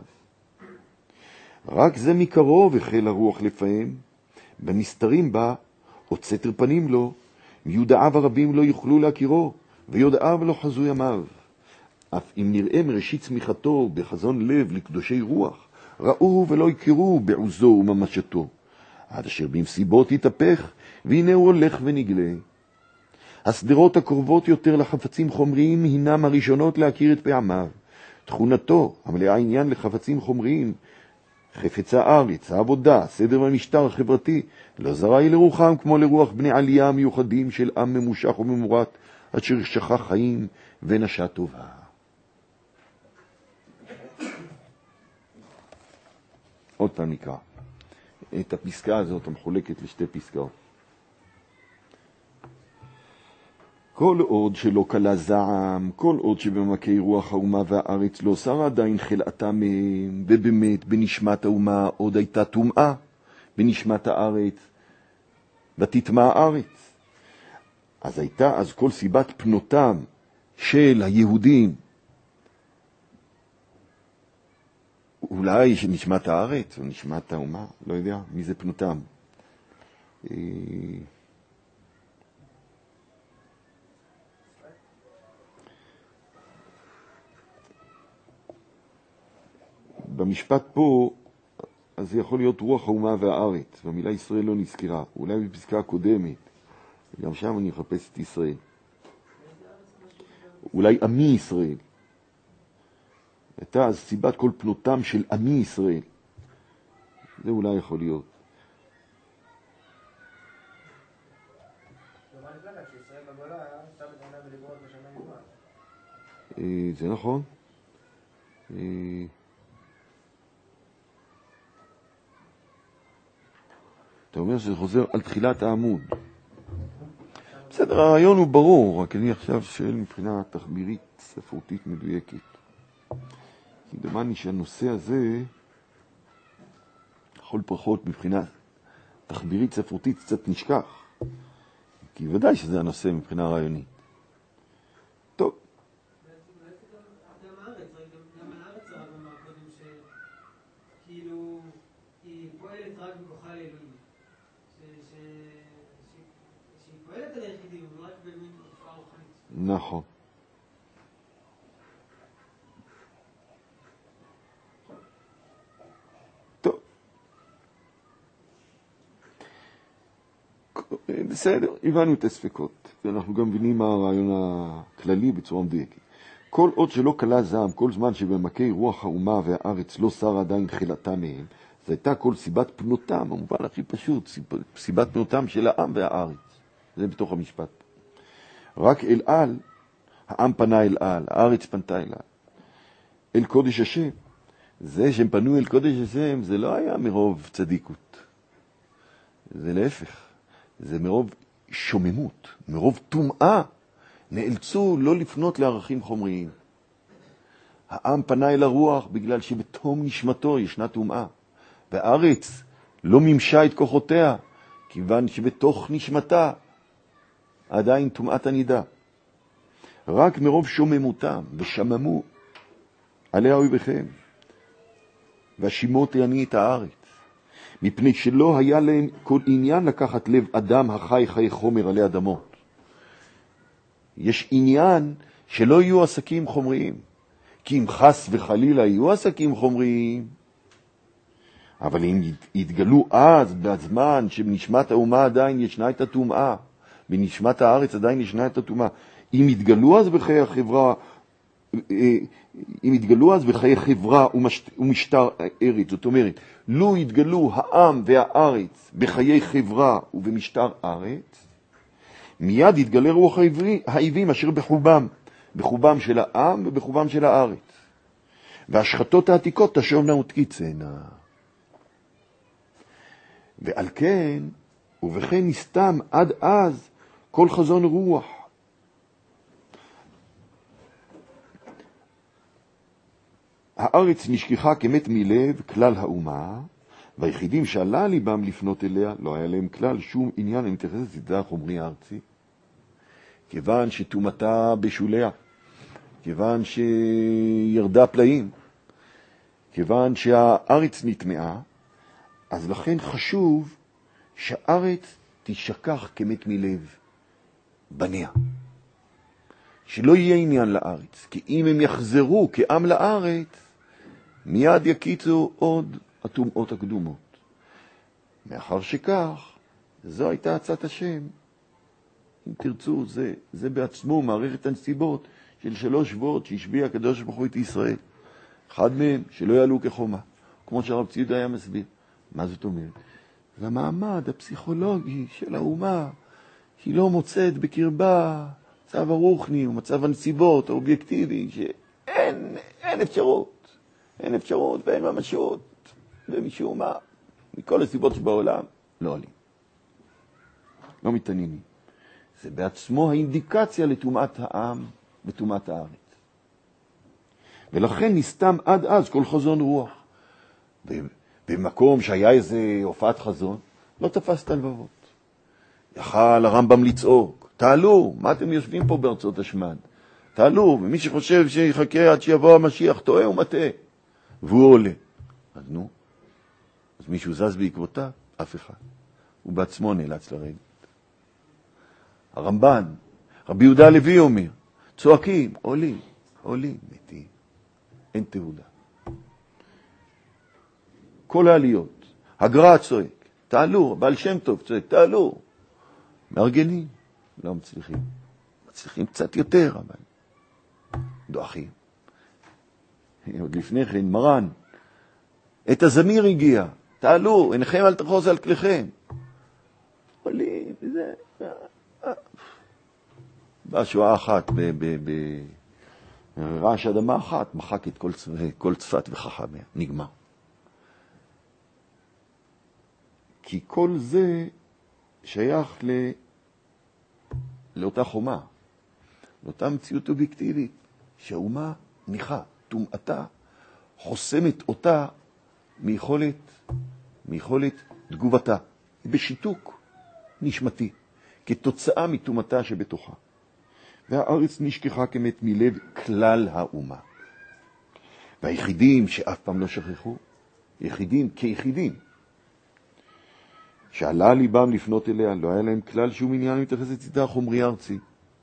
רק זה מקרוב החל הרוח לפעם, בנסתרים בה, עוד סתר פנים לו, מיודעיו הרבים לא יוכלו להכירו, ויודעיו לא חזו ימיו. אף אם נראה מראשית צמיחתו בחזון לב לקדושי רוח, ראו ולא הכירו בעוזו וממשתו, עד אשר במסיבות יתהפך, והנה הוא הולך ונגלה. הסדרות הקרובות יותר לחפצים חומריים הינם הראשונות להכיר את פעמיו. תכונתו, המלאה עניין לחפצים חומריים, חפץ הארץ, העבודה, סדר והמשטר החברתי, לא זרעי לרוחם כמו לרוח בני עלייה המיוחדים של עם ממושך וממורת, אשר שכח חיים ונשה טובה. עוד פעם נקרא. את הפסקה הזאת המחולקת לשתי פסקאות. כל עוד שלא קלה זעם, כל עוד שבמקי רוח האומה והארץ לא שר עדיין חלאתה מהם, ובאמת בנשמת האומה עוד הייתה טומאה בנשמת הארץ, ותטמא הארץ. אז הייתה אז כל סיבת פנותם של היהודים, אולי שנשמת הארץ או נשמת האומה, לא יודע מי זה פנותם. במשפט פה, אז זה יכול להיות רוח האומה והארץ, והמילה ישראל לא נזכרה, אולי בפסקה הקודמת, גם שם אני אחפש את ישראל. אולי עמי ישראל. הייתה אז סיבת כל פנותם של עמי ישראל. זה אולי יכול להיות. זה נכון. אתה אומר שזה חוזר על תחילת העמוד. בסדר, הרעיון הוא ברור, רק אני עכשיו שואל מבחינה תחבירית ספרותית מדויקת. כי דמני שהנושא הזה, לכל פחות מבחינה תחבירית ספרותית קצת נשכח. כי ודאי שזה הנושא מבחינה רעיונית. טוב. גם הארץ, גם הארץ הרב אמר קודם שכאילו היא פועלת רק בכוחה לאלוהים. שהיא פועלת על היחידים, אבל רק באמת בתופעה רוחנית. נכון. טוב. בסדר, הבנו את הספקות, ואנחנו גם מבינים מה הרעיון הכללי בצורה מדויקת. כל עוד שלא קלה זעם, כל זמן שבמקי רוח האומה והארץ לא שר עדיין תחילתה מהם, זו הייתה כל סיבת פנותם, המובן הכי פשוט, סיבת פנותם של העם והארץ. זה בתוך המשפט. רק אל על, העם פנה אל על, הארץ פנתה אל על. אל קודש השם. זה שהם פנו אל קודש השם, זה לא היה מרוב צדיקות. זה להפך. זה מרוב שוממות, מרוב טומאה. נאלצו לא לפנות לערכים חומריים. העם פנה אל הרוח בגלל שבתום נשמתו ישנה טומאה. והארץ לא מימשה את כוחותיה, כיוון שבתוך נשמתה עדיין טומאת הנידה. רק מרוב שוממותם ושממו עליה אויביכם, והשימות יעני את הארץ, מפני שלא היה להם כל עניין לקחת לב אדם החי חיי חומר עלי אדמות. יש עניין שלא יהיו עסקים חומריים, כי אם חס וחלילה יהיו עסקים חומריים, אבל אם יתגלו אז, בזמן שבנשמת האומה עדיין ישנה את הטומאה, בנשמת הארץ עדיין ישנה את הטומאה, אם יתגלו אז בחיי החברה, אם יתגלו אז בחיי חברה ומשטר ארץ, זאת אומרת, לו יתגלו העם והארץ בחיי חברה ובמשטר ארץ, מיד יתגלה רוח האיבים אשר בחובם, בחובם של העם ובחובם של הארץ. והשחטות העתיקות תשובנה ותקיצנה. ועל כן, ובכן נסתם עד אז כל חזון רוח. הארץ נשכחה כמת מלב כלל האומה, והיחידים שעלה ליבם לפנות אליה, לא היה להם כלל שום עניין למתייחס לצדה החומרי הארצי, כיוון שטומאתה בשוליה, כיוון שירדה פלאים, כיוון שהארץ נטמעה, אז לכן חשוב שהארץ תשכח כמת מלב בניה. שלא יהיה עניין לארץ, כי אם הם יחזרו כעם לארץ, מיד יקיצו עוד הטומאות הקדומות. מאחר שכך, זו הייתה הצעת השם. אם תרצו, זה, זה בעצמו מערכת הנסיבות של שלוש שבועות שהשביע הקדוש ברוך הוא את ישראל. אחד מהם, שלא יעלו כחומה, כמו שהרב ציודה היה מסביר. מה זאת אומרת? זה המעמד הפסיכולוגי של האומה, שהיא לא מוצאת בקרבה מצב הרוחני ומצב הנסיבות האובייקטיבי, שאין אין אפשרות, אין אפשרות ואין ממשות, ומשום מה, מכל הסיבות שבעולם, לא עלים. לא מתעניינים. זה בעצמו האינדיקציה לטומאת העם וטומאת הארץ. ולכן נסתם עד אז כל חזון רוח. במקום שהיה איזה הופעת חזון, לא תפסת לבבות. יכל הרמב"ם לצעוק, תעלו, מה אתם יושבים פה בארצות השמד? תעלו, ומי שחושב שיחכה עד שיבוא המשיח, טועה ומטעה. והוא עולה. אז נו, אז מישהו זז בעקבותיו? אף אחד. הוא בעצמו נאלץ לרדת. הרמב"ן, רבי יהודה הלוי אומר, צועקים, עולים, עולים, מתים. אין תהודה. כל העליות, הגר"א צועק, תעלו, בעל שם טוב צועק, תעלו. מארגנים, לא מצליחים. מצליחים קצת יותר, אבל דוחים. עוד לפני כן, מרן, את הזמיר הגיע, תעלו, עיניכם אל תחוז על כליכם. עולים, זה... בשעה אחת, ברעש אדמה אחת, מחק את כל, כל צפת וחכמיה, נגמר. כי כל זה שייך ל... לאותה חומה, לאותה מציאות אובייקטיבית, שהאומה ניחה, טומאתה, חוסמת אותה מיכולת, מיכולת תגובתה, בשיתוק נשמתי, כתוצאה מטומאתה שבתוכה. והארץ נשכחה כמת מלב כלל האומה. והיחידים שאף פעם לא שכחו, יחידים כיחידים, שעלה ליבם לפנות אליה, לא היה להם כלל שום עניין מתייחס לצידה החומרי הארצי.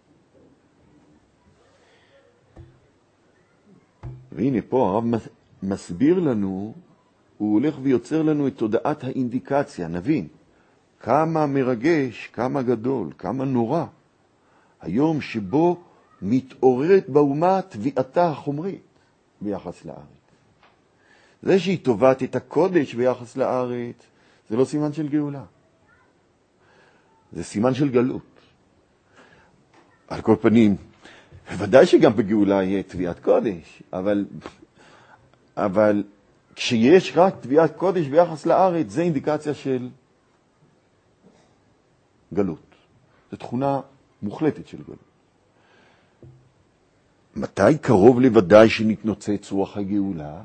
והנה פה הרב מסביר לנו, הוא הולך ויוצר לנו את תודעת האינדיקציה, נבין, כמה מרגש, כמה גדול, כמה נורא, היום שבו מתעוררת באומה תביעתה החומרית ביחס לארץ. זה שהיא תובעת את הקודש ביחס לארץ, זה לא סימן של גאולה. זה סימן של גלות. על כל פנים, ודאי שגם בגאולה יהיה תביעת קודש, אבל, אבל כשיש רק תביעת קודש ביחס לארץ, זה אינדיקציה של גלות. זו תכונה מוחלטת של גלות. מתי קרוב לוודאי שנתנוצץ רוח הגאולה?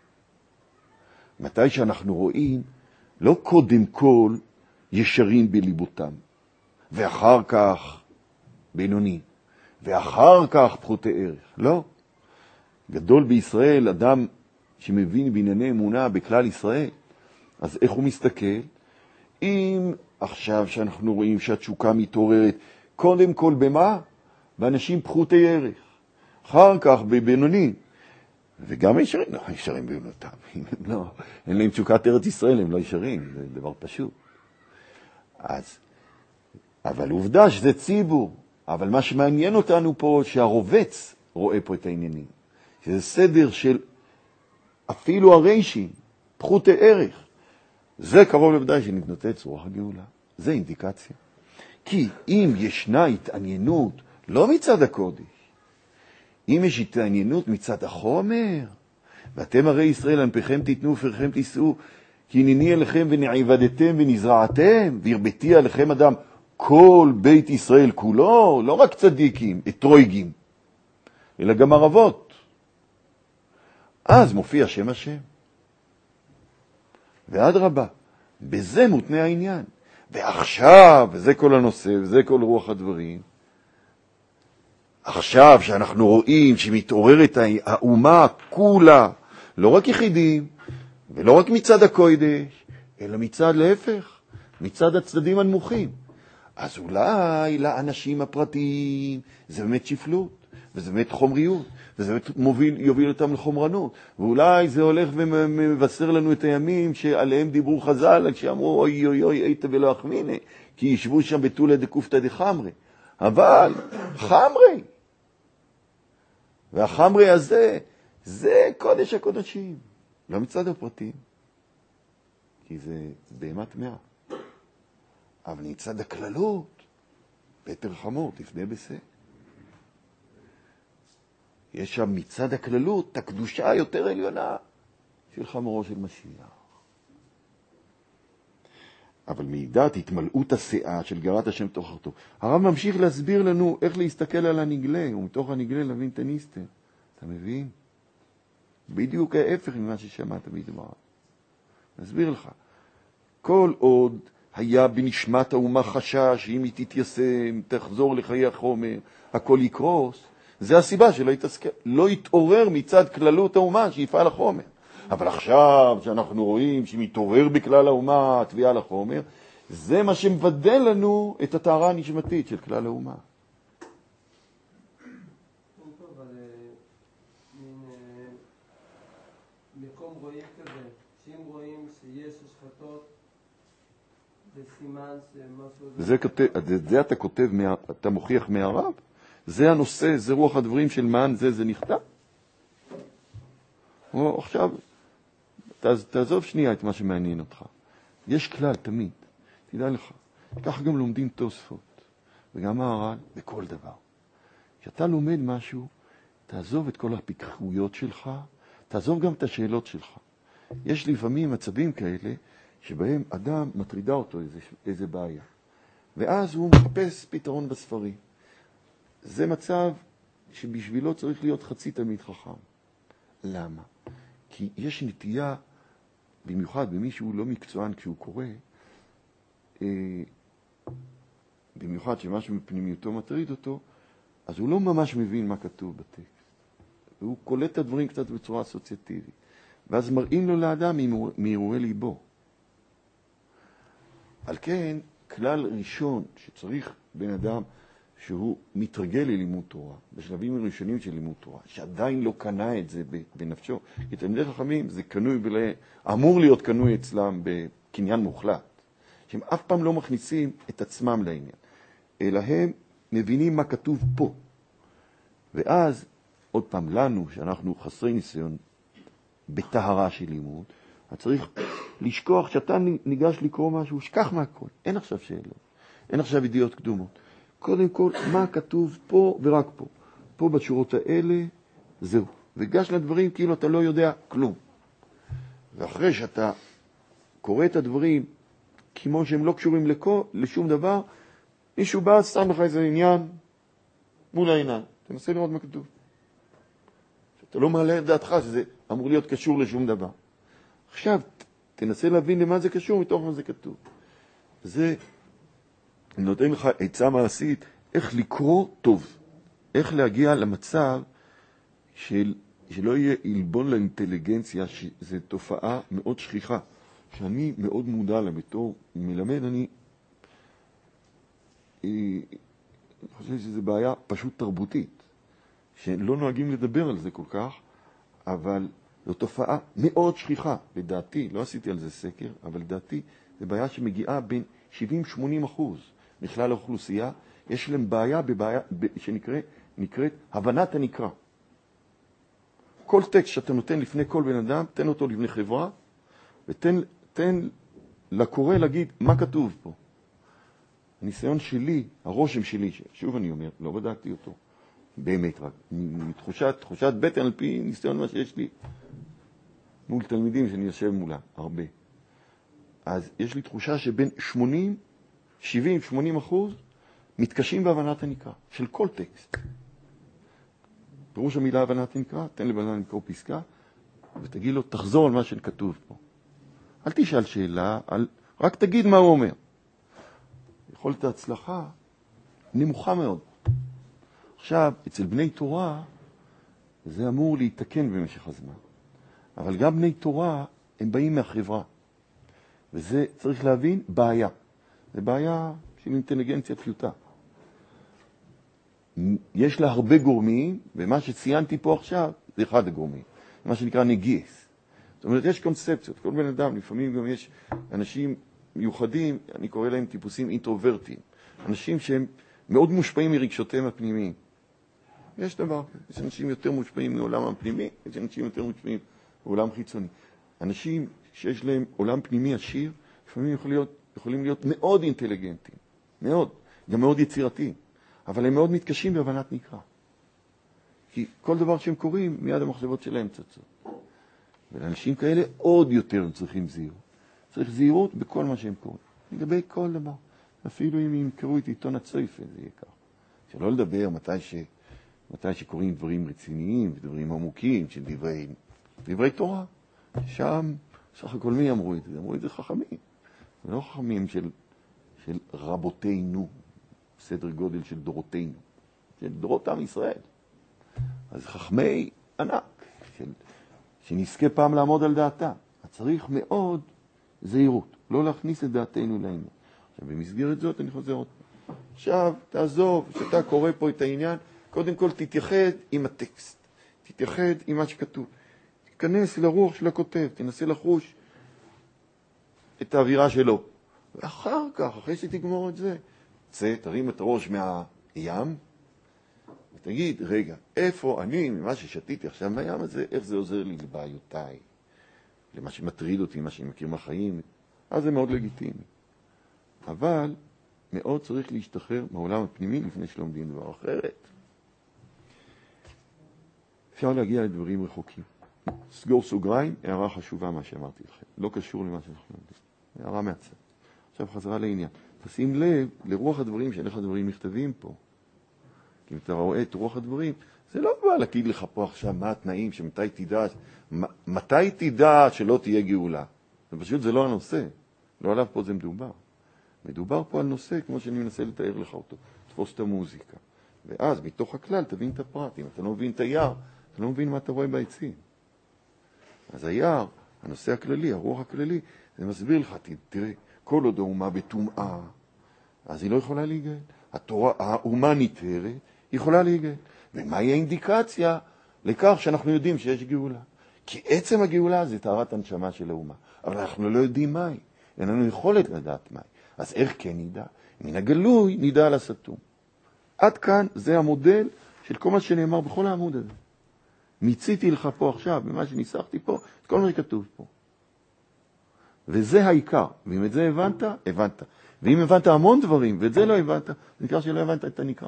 מתי שאנחנו רואים לא קודם כל ישרים בליבותם, ואחר כך בינוני, ואחר כך פחותי ערך. לא. גדול בישראל, אדם שמבין בענייני אמונה בכלל ישראל, אז איך הוא מסתכל? אם עכשיו שאנחנו רואים שהתשוקה מתעוררת, קודם כל במה? באנשים פחותי ערך. אחר כך בבינוני. וגם הישרים, לא, הישרים באמונתם. לא, אין להם תשוקת ארץ ישראל, הם לא ישרים, זה דבר פשוט. אז, אבל עובדה שזה ציבור. אבל מה שמעניין אותנו פה, שהרובץ רואה פה את העניינים. שזה סדר של אפילו הריישים, פחותי ערך. זה קרוב לוודאי שנתנוצץ רוח הגאולה. זה אינדיקציה. כי אם ישנה התעניינות, לא מצד הקודש, אם יש התעניינות מצד החומר, ואתם הרי ישראל ענפיכם תיתנו ופרחם תישאו, כי הנני אליכם ונעבדתם ונזרעתם, והרביתי עליכם אדם כל בית ישראל כולו, לא רק צדיקים, אתרויגים, אלא גם ערבות. אז מופיע שם השם. ועד רבה, בזה מותנה העניין. ועכשיו, וזה כל הנושא, וזה כל רוח הדברים, עכשיו שאנחנו רואים שמתעוררת האומה כולה, לא רק יחידים, ולא רק מצד הקודש, אלא מצד להפך, מצד הצדדים הנמוכים. אז אולי לאנשים הפרטיים זה באמת שפלות, וזה באמת חומריות, וזה באמת מוביל, יוביל אותם לחומרנות. ואולי זה הולך ומבשר לנו את הימים שעליהם דיברו חז"ל, שאמרו אוי אוי אוי איתה ולא אחמיני, כי ישבו שם בתולה דקופתא דחמרי. אבל חמרי, והחמרי הזה, זה קודש הקודשים, לא מצד הפרטים, כי זה בהמת מאה. אבל מצד הכללות, פטר חמור, תפנה בזה. יש שם מצד הכללות, את הקדושה היותר עליונה של חמורו של משיח. אבל מידת התמלאות השאה של גרת השם תוכחתו. הרב ממשיך להסביר לנו איך להסתכל על הנגלה, ומתוך הנגלה להבין את הנסתר. אתה מבין? בדיוק ההפך ממה ששמעת בדבריו. נסביר לך. כל עוד היה בנשמת האומה חשש שאם היא תתיישם, תחזור לחיי החומר, הכל יקרוס, זה הסיבה שלא יתעסק, לא יתעורר מצד כללות האומה שיפעל החומר. אבל עכשיו שאנחנו רואים שמתעורר בכלל האומה התביעה לחומר, זה מה שמבדל לנו את הטהרה הנשמתית של כלל האומה. אבל מין מקום רואים כזה, שאם רואים שיש השחתות, זה סימן שמשהו... זה, כותב, זה אתה כותב, אתה מוכיח מהרב? זה הנושא, זה רוח הדברים של מען זה, זה נכתב? או עכשיו... תעזוב שנייה את מה שמעניין אותך. יש כלל תמיד, תדע לך, ככה גם לומדים תוספות, וגם מהר"ל, בכל דבר. כשאתה לומד משהו, תעזוב את כל הפיקחויות שלך, תעזוב גם את השאלות שלך. יש לפעמים מצבים כאלה, שבהם אדם מטרידה אותו איזה, איזה בעיה, ואז הוא מחפש פתרון בספרים. זה מצב שבשבילו צריך להיות חצי תלמיד חכם. למה? כי יש נטייה, במיוחד במי שהוא לא מקצוען כשהוא קורא, אה, במיוחד שמשהו מפנימיותו מטריד אותו, אז הוא לא ממש מבין מה כתוב בטקסט. והוא קולט את הדברים קצת בצורה אסוציאטיבית. ואז מראים לו לאדם מהרהורי ליבו. על כן, כלל ראשון שצריך בן אדם שהוא מתרגל ללימוד תורה, בשלבים הראשונים של לימוד תורה, שעדיין לא קנה את זה בנפשו. כי תלמידי חכמים זה קנוי, ולה, אמור להיות קנוי אצלם בקניין מוחלט, שהם אף פעם לא מכניסים את עצמם לעניין, אלא הם מבינים מה כתוב פה. ואז, עוד פעם, לנו, שאנחנו חסרי ניסיון בטהרה של לימוד, אז צריך לשכוח שאתה ניגש לקרוא משהו, שכח מהכל. אין עכשיו שאלות, אין עכשיו ידיעות קדומות. קודם כל, מה כתוב פה ורק פה. פה בשורות האלה, זהו. וגש לדברים כאילו אתה לא יודע כלום. ואחרי שאתה קורא את הדברים, כמו שהם לא קשורים לכו, לשום דבר, מישהו בא, שם לך איזה עניין מול העיניים. תנסה לראות מה כתוב. אתה לא מעלה את דעתך שזה אמור להיות קשור לשום דבר. עכשיו, תנסה להבין למה זה קשור מתוך מה זה כתוב. זה נותן לך עצה מעשית איך לקרוא טוב, איך להגיע למצב של, שלא יהיה עלבון לאינטליגנציה, שזו תופעה מאוד שכיחה, שאני מאוד מודע לה בתור מלמד, אני, אני חושב שזו בעיה פשוט תרבותית, שלא נוהגים לדבר על זה כל כך, אבל זו תופעה מאוד שכיחה, לדעתי, לא עשיתי על זה סקר, אבל לדעתי זו בעיה שמגיעה בין שבעים שמונים אחוז מכלל האוכלוסייה, יש להם בעיה בבעיה שנקראת נקראת הבנת הנקרא. כל טקסט שאתה נותן לפני כל בן אדם, תן אותו לפני חברה, ותן תן לקורא להגיד מה כתוב פה. הניסיון שלי, הרושם שלי, שוב אני אומר, לא בדקתי אותו, באמת רק, מתחושת, תחושת בטן על פי ניסיון מה שיש לי, מול תלמידים שאני יושב מולה, הרבה. אז יש לי תחושה שבין שמונים, שבעים, שמונים אחוז מתקשים בהבנת הנקרא, של כל טקסט. פירוש המילה הבנת הנקרא, תן לבן אדם לקרוא פסקה, ותגיד לו, תחזור על מה שכתוב פה. אל תשאל שאלה, אל... רק תגיד מה הוא אומר. יכולת ההצלחה נמוכה מאוד. עכשיו, אצל בני תורה, זה אמור להתקן במשך הזמן. אבל גם בני תורה, הם באים מהחברה. וזה צריך להבין, בעיה. זה בעיה של אינטליגנציה פשוטה. יש לה הרבה גורמים, ומה שציינתי פה עכשיו, זה אחד הגורמים. מה שנקרא נגיס. זאת אומרת, יש קונספציות. כל בן אדם, לפעמים גם יש אנשים מיוחדים, אני קורא להם טיפוסים אינטרוברטיים. אנשים שהם מאוד מושפעים מרגשותיהם הפנימיים. יש דבר, יש אנשים יותר מושפעים מעולם הפנימי, יש אנשים יותר מושפעים מעולם חיצוני. אנשים שיש להם עולם פנימי עשיר, לפעמים יכולים להיות, יכולים להיות מאוד אינטליגנטים, מאוד, גם מאוד יצירתיים, אבל הם מאוד מתקשים בהבנת נקרא. כי כל דבר שהם קוראים, מיד המחשבות שלהם צצות. ולאנשים כאלה עוד יותר צריכים זהירות. צריך זהירות בכל מה שהם קוראים, לגבי כל דבר. אפילו אם הם קראו את עיתון הצויפה, זה יהיה כך. שלא לדבר מתי, ש... מתי שקוראים דברים רציניים ודברים עמוקים של דברי, דברי תורה. שם, סך הכל מי אמרו את זה? אמרו את זה חכמים. ולא חכמים של, של רבותינו, סדר גודל של דורותינו, של דורות עם ישראל. אז חכמי ענק, של, שנזכה פעם לעמוד על דעתה. צריך מאוד זהירות, לא להכניס את דעתנו לעניין. עכשיו, במסגרת זאת אני חוזר עוד. עכשיו, תעזוב, שאתה קורא פה את העניין, קודם כל תתייחד עם הטקסט, תתייחד עם מה שכתוב. תיכנס לרוח של הכותב, תנסה לחוש את האווירה שלו. ואחר כך, אחרי שתגמור את זה, צא, תרים את הראש מהים, ותגיד, רגע, איפה אני, ממה ששתיתי עכשיו מהים הזה, איך זה עוזר לי לבעיותיי, למה שמטריד אותי, מה שאני מכיר מהחיים, אז זה מאוד לגיטימי. אבל מאוד צריך להשתחרר מהעולם הפנימי לפני שלומדים דבר אחרת. אפשר להגיע לדברים רחוקים. סגור סוגריים, הערה חשובה מה שאמרתי לכם. לא קשור למה שאנחנו לומדים. הערה מהצד. עכשיו חזרה לעניין. תשים לב לרוח הדברים שאין לך דברים מכתבים פה. כי אם אתה רואה את רוח הדברים, זה לא בא להגיד לך פה עכשיו מה התנאים, שמתי תדע, מתי תדע שלא תהיה גאולה. פשוט זה לא הנושא. לא עליו פה זה מדובר. מדובר פה על נושא כמו שאני מנסה לתאר לך אותו. תפוס את המוזיקה. ואז מתוך הכלל תבין את הפרט. אם אתה לא מבין את היער, אתה לא מבין מה אתה רואה בעצים. אז היער, הנושא הכללי, הרוח הכללי, זה מסביר לך, תראה, כל עוד האומה בטומאה, אז היא לא יכולה להיגאל. התורה, האומה נטהרת, היא יכולה להיגאל. ומהי האינדיקציה לכך שאנחנו יודעים שיש גאולה? כי עצם הגאולה זה טהרת הנשמה של האומה. אבל אנחנו לא יודעים מהי. אין לנו יכולת לדעת מהי. אז איך כן נדע? מן הגלוי נדע על הסתום. עד כאן זה המודל של כל מה שנאמר בכל העמוד הזה. מיציתי לך פה עכשיו, במה שניסחתי פה, את כל מה שכתוב פה. וזה העיקר. ואם את זה הבנת, הבנת. ואם הבנת המון דברים, ואת זה לא הבנת, זה נקרא שלא הבנת את הנקרא.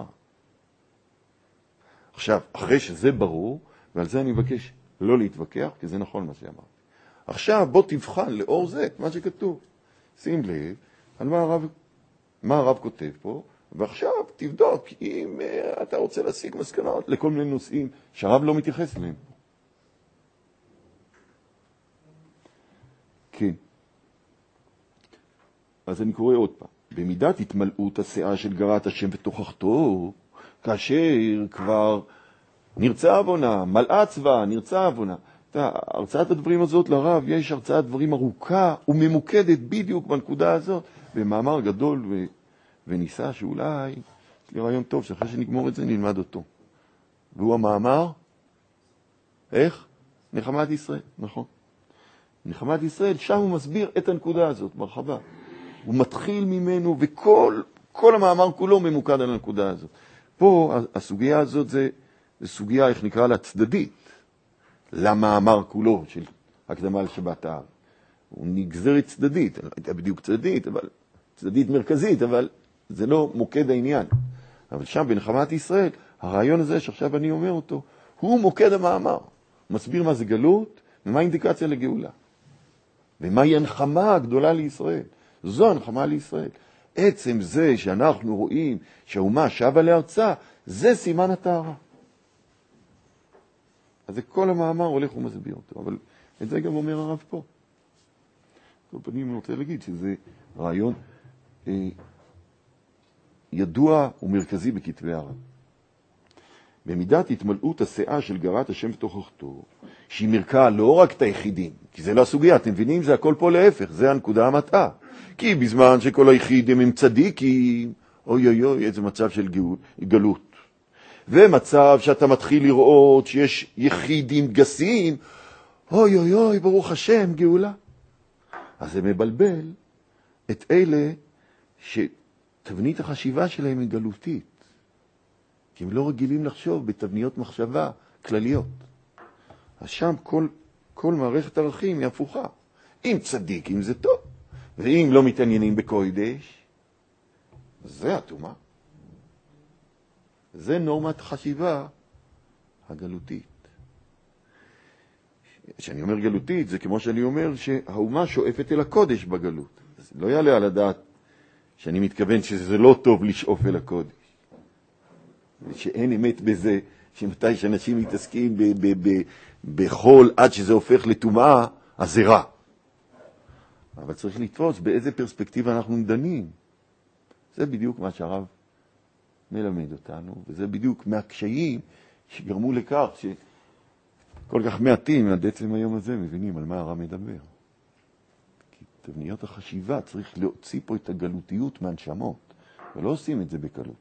עכשיו, אחרי שזה ברור, ועל זה אני מבקש לא להתווכח, כי זה נכון מה שאמרתי. עכשיו בוא תבחן לאור זה את מה שכתוב. שים לב על מה הרב, מה הרב כותב פה, ועכשיו תבדוק אם uh, אתה רוצה להשיג מסקנות לכל מיני נושאים שהרב לא מתייחס אליהם. כן. אז אני קורא עוד פעם. במידת התמלאות השאה של גרת השם ותוכחתו, כאשר כבר נרצה עוונה, מלאה צבא, נרצה עוונה. הרצאת הדברים הזאת לרב, יש הרצאת דברים ארוכה וממוקדת בדיוק בנקודה הזאת, במאמר גדול ו... וניסה שאולי, יש לי רעיון טוב, שאחרי שנגמור את זה נלמד אותו. והוא המאמר, איך? נחמת ישראל, נכון. נחמת ישראל, שם הוא מסביר את הנקודה הזאת, מרחבה. הוא מתחיל ממנו, וכל כל המאמר כולו ממוקד על הנקודה הזאת. פה הסוגיה הזאת זה, זה סוגיה, איך נקרא לה, צדדית, למאמר כולו של הקדמה לשבת האב. הוא נגזרת צדדית, לא הייתה בדיוק צדדית, אבל צדדית מרכזית, אבל זה לא מוקד העניין. אבל שם בנחמת ישראל, הרעיון הזה שעכשיו אני אומר אותו, הוא מוקד המאמר. הוא מסביר מה זה גלות, ומה האינדיקציה לגאולה. ומהי הנחמה הגדולה לישראל. זו הנחמה לישראל. עצם זה שאנחנו רואים שהאומה שבה לארצה, זה סימן הטהרה. אז זה כל המאמר הולך ומסביר אותו, אבל את זה גם אומר הרב פה. כל פנים אני רוצה להגיד שזה רעיון אה, ידוע ומרכזי בכתבי הרב. במידת התמלאות השאה של גרת השם ותוכחתו, שהיא מרקה לא רק את היחידים, כי זה לא הסוגיה, אתם מבינים? זה הכל פה להפך, זה הנקודה המטעה. כי בזמן שכל היחידים הם צדיקים, אוי אוי אוי, איזה מצב של גלות. ומצב שאתה מתחיל לראות שיש יחידים גסים, אוי אוי אוי, ברוך השם, גאולה. אז זה מבלבל את אלה שתבנית החשיבה שלהם היא גלותית. כי הם לא רגילים לחשוב בתבניות מחשבה כלליות. אז שם כל, כל מערכת ערכים היא הפוכה. אם צדיקים זה טוב, ואם לא מתעניינים בקודש, זה התאומה. זה נורמת חשיבה הגלותית. כשאני אומר גלותית, זה כמו שאני אומר שהאומה שואפת אל הקודש בגלות. אז לא יעלה על הדעת שאני מתכוון שזה לא טוב לשאוף אל הקודש. שאין אמת בזה, שמתי שאנשים מתעסקים ב- ב- ב- בחול עד שזה הופך לתומעה, אז זה רע. אבל צריך לתפוס באיזה פרספקטיבה אנחנו דנים. זה בדיוק מה שהרב מלמד אותנו, וזה בדיוק מהקשיים שגרמו לכך שכל כך מעטים עד עצם היום הזה מבינים על מה הרב מדבר. כי תבניות החשיבה צריך להוציא פה את הגלותיות מהנשמות, ולא עושים את זה בקלות.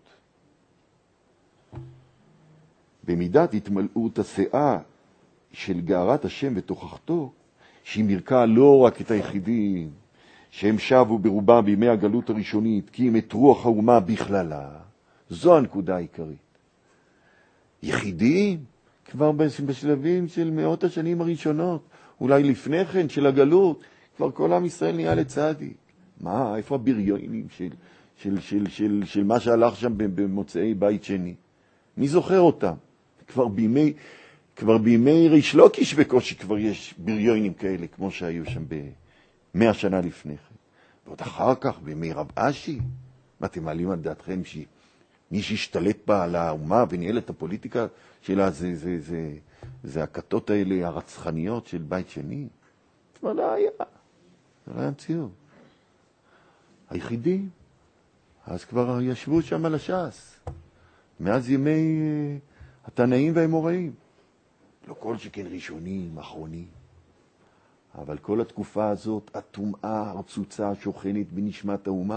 במידת התמלאות השאה של גארת השם ותוכחתו, שהיא מרקה לא רק את היחידים, שהם שבו ברובם בימי הגלות הראשונית, כי הם את רוח האומה בכללה, זו הנקודה העיקרית. יחידים, כבר בשלבים של מאות השנים הראשונות, אולי לפני כן של הגלות, כבר כל עם ישראל נהיה לצדיק. מה, איפה הבריונים של, של, של, של, של מה שהלך שם במוצאי בית שני? מי זוכר אותם? כבר בימי, כבר בימי ריש לוקיש בקושי כבר יש בריונים כאלה, כמו שהיו שם במאה שנה לפני כן. ועוד אחר כך, בימי רב אשי, מה אתם מעלים על דעתכם שמי שהשתלט בה על האומה וניהל את הפוליטיקה שלה, זה, זה, זה, זה הכתות האלה הרצחניות של בית שני? זאת אומרת, לא היה. זה לא היה מציאות. היחידים, אז כבר ישבו שם על הש"ס. מאז ימי uh, התנאים והאמוראים. לא כל שכן ראשונים, אחרונים. אבל כל התקופה הזאת, הטומאה הרצוצה שוכנת בנשמת האומה.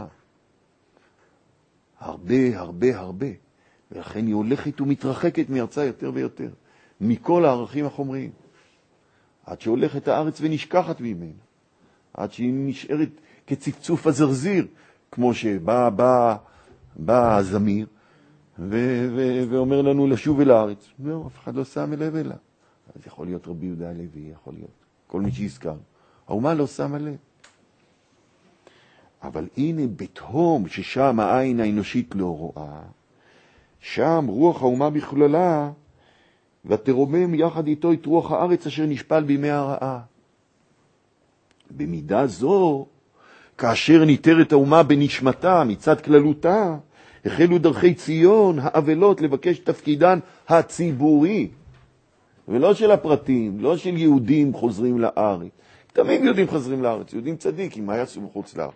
הרבה, הרבה, הרבה. ולכן היא הולכת ומתרחקת מארצה יותר ויותר. מכל הערכים החומריים. עד שהולכת הארץ ונשכחת ממנה. עד שהיא נשארת כצפצוף הזרזיר, כמו שבא בא, בא הזמיר, ו- ו- ואומר לנו לשוב אל הארץ. לא, אף אחד לא שם לב אליו. אז יכול להיות רבי יהודה הלוי, יכול להיות כל מי שיזכר. האומה לא שמה לב. אבל הנה בתהום ששם העין האנושית לא רואה, שם רוח האומה בכללה, ותרומם יחד איתו את רוח הארץ אשר נשפל בימי הרעה. במידה זו, כאשר ניתרת האומה בנשמתה מצד כללותה, החלו דרכי ציון האבלות לבקש תפקידן הציבורי, ולא של הפרטים, לא של יהודים חוזרים לארץ. תמיד יהודים חזרים לארץ, יהודים צדיקים, מה יעשו מחוץ לארץ?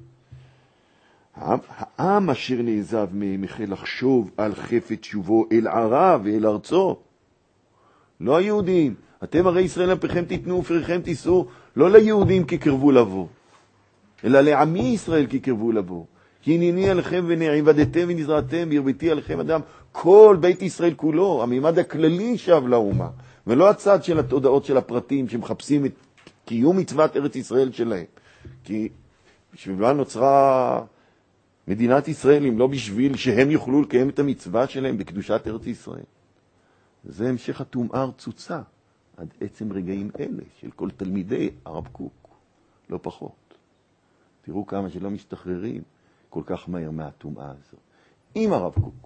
העם אשר נעזב מהם החל לחשוב על חפץ שובו אל ערב ואל ארצו. לא היהודים. אתם הרי ישראל אפכם תיתנו ופריכם תישאו, לא ליהודים כי קרבו לבוא, אלא לעמי ישראל כי קרבו לבוא. כי הנני עליכם ונעבדתם ונזרעתם, והרביתי עליכם אדם, כל בית ישראל כולו, הממד הכללי שב לאומה, ולא הצד של התודעות של הפרטים שמחפשים את קיום מצוות ארץ ישראל שלהם. כי בשביל נוצרה מדינת ישראל, אם לא בשביל שהם יוכלו לקיים את המצווה שלהם בקדושת ארץ ישראל. זה המשך הטומאה הרצוצה עד עצם רגעים אלה של כל תלמידי הרב קוק, לא פחות. תראו כמה שלא משתחררים כל כך מהר מהטומאה הזו עם הרב קוק.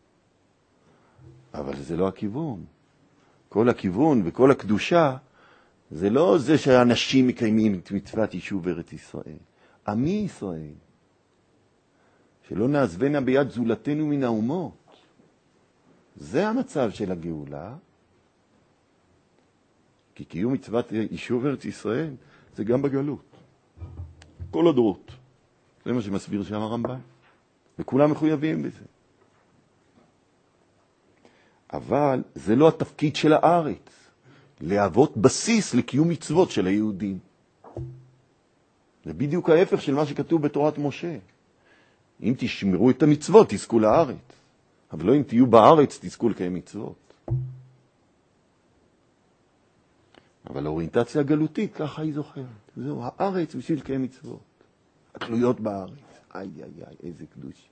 אבל זה לא הכיוון. כל הכיוון וכל הקדושה זה לא זה שהאנשים מקיימים את מצוות יישוב ארץ ישראל. עמי ישראל, שלא נעזבנה ביד זולתנו מן האומות. זה המצב של הגאולה. כי קיום מצוות יישוב ארץ ישראל זה גם בגלות. כל הדורות. זה מה שמסביר שם הרמב"ן. וכולם מחויבים בזה. אבל זה לא התפקיד של הארץ. להוות בסיס לקיום מצוות של היהודים. זה בדיוק ההפך של מה שכתוב בתורת משה. אם תשמרו את המצוות, תזכו לארץ. אבל לא אם תהיו בארץ, תזכו לקיים מצוות. אבל האוריינטציה הגלותית, ככה היא זוכרת. זהו, הארץ בשביל לקיים מצוות. התלויות בארץ. איי, איי, איי, איזה קדוש.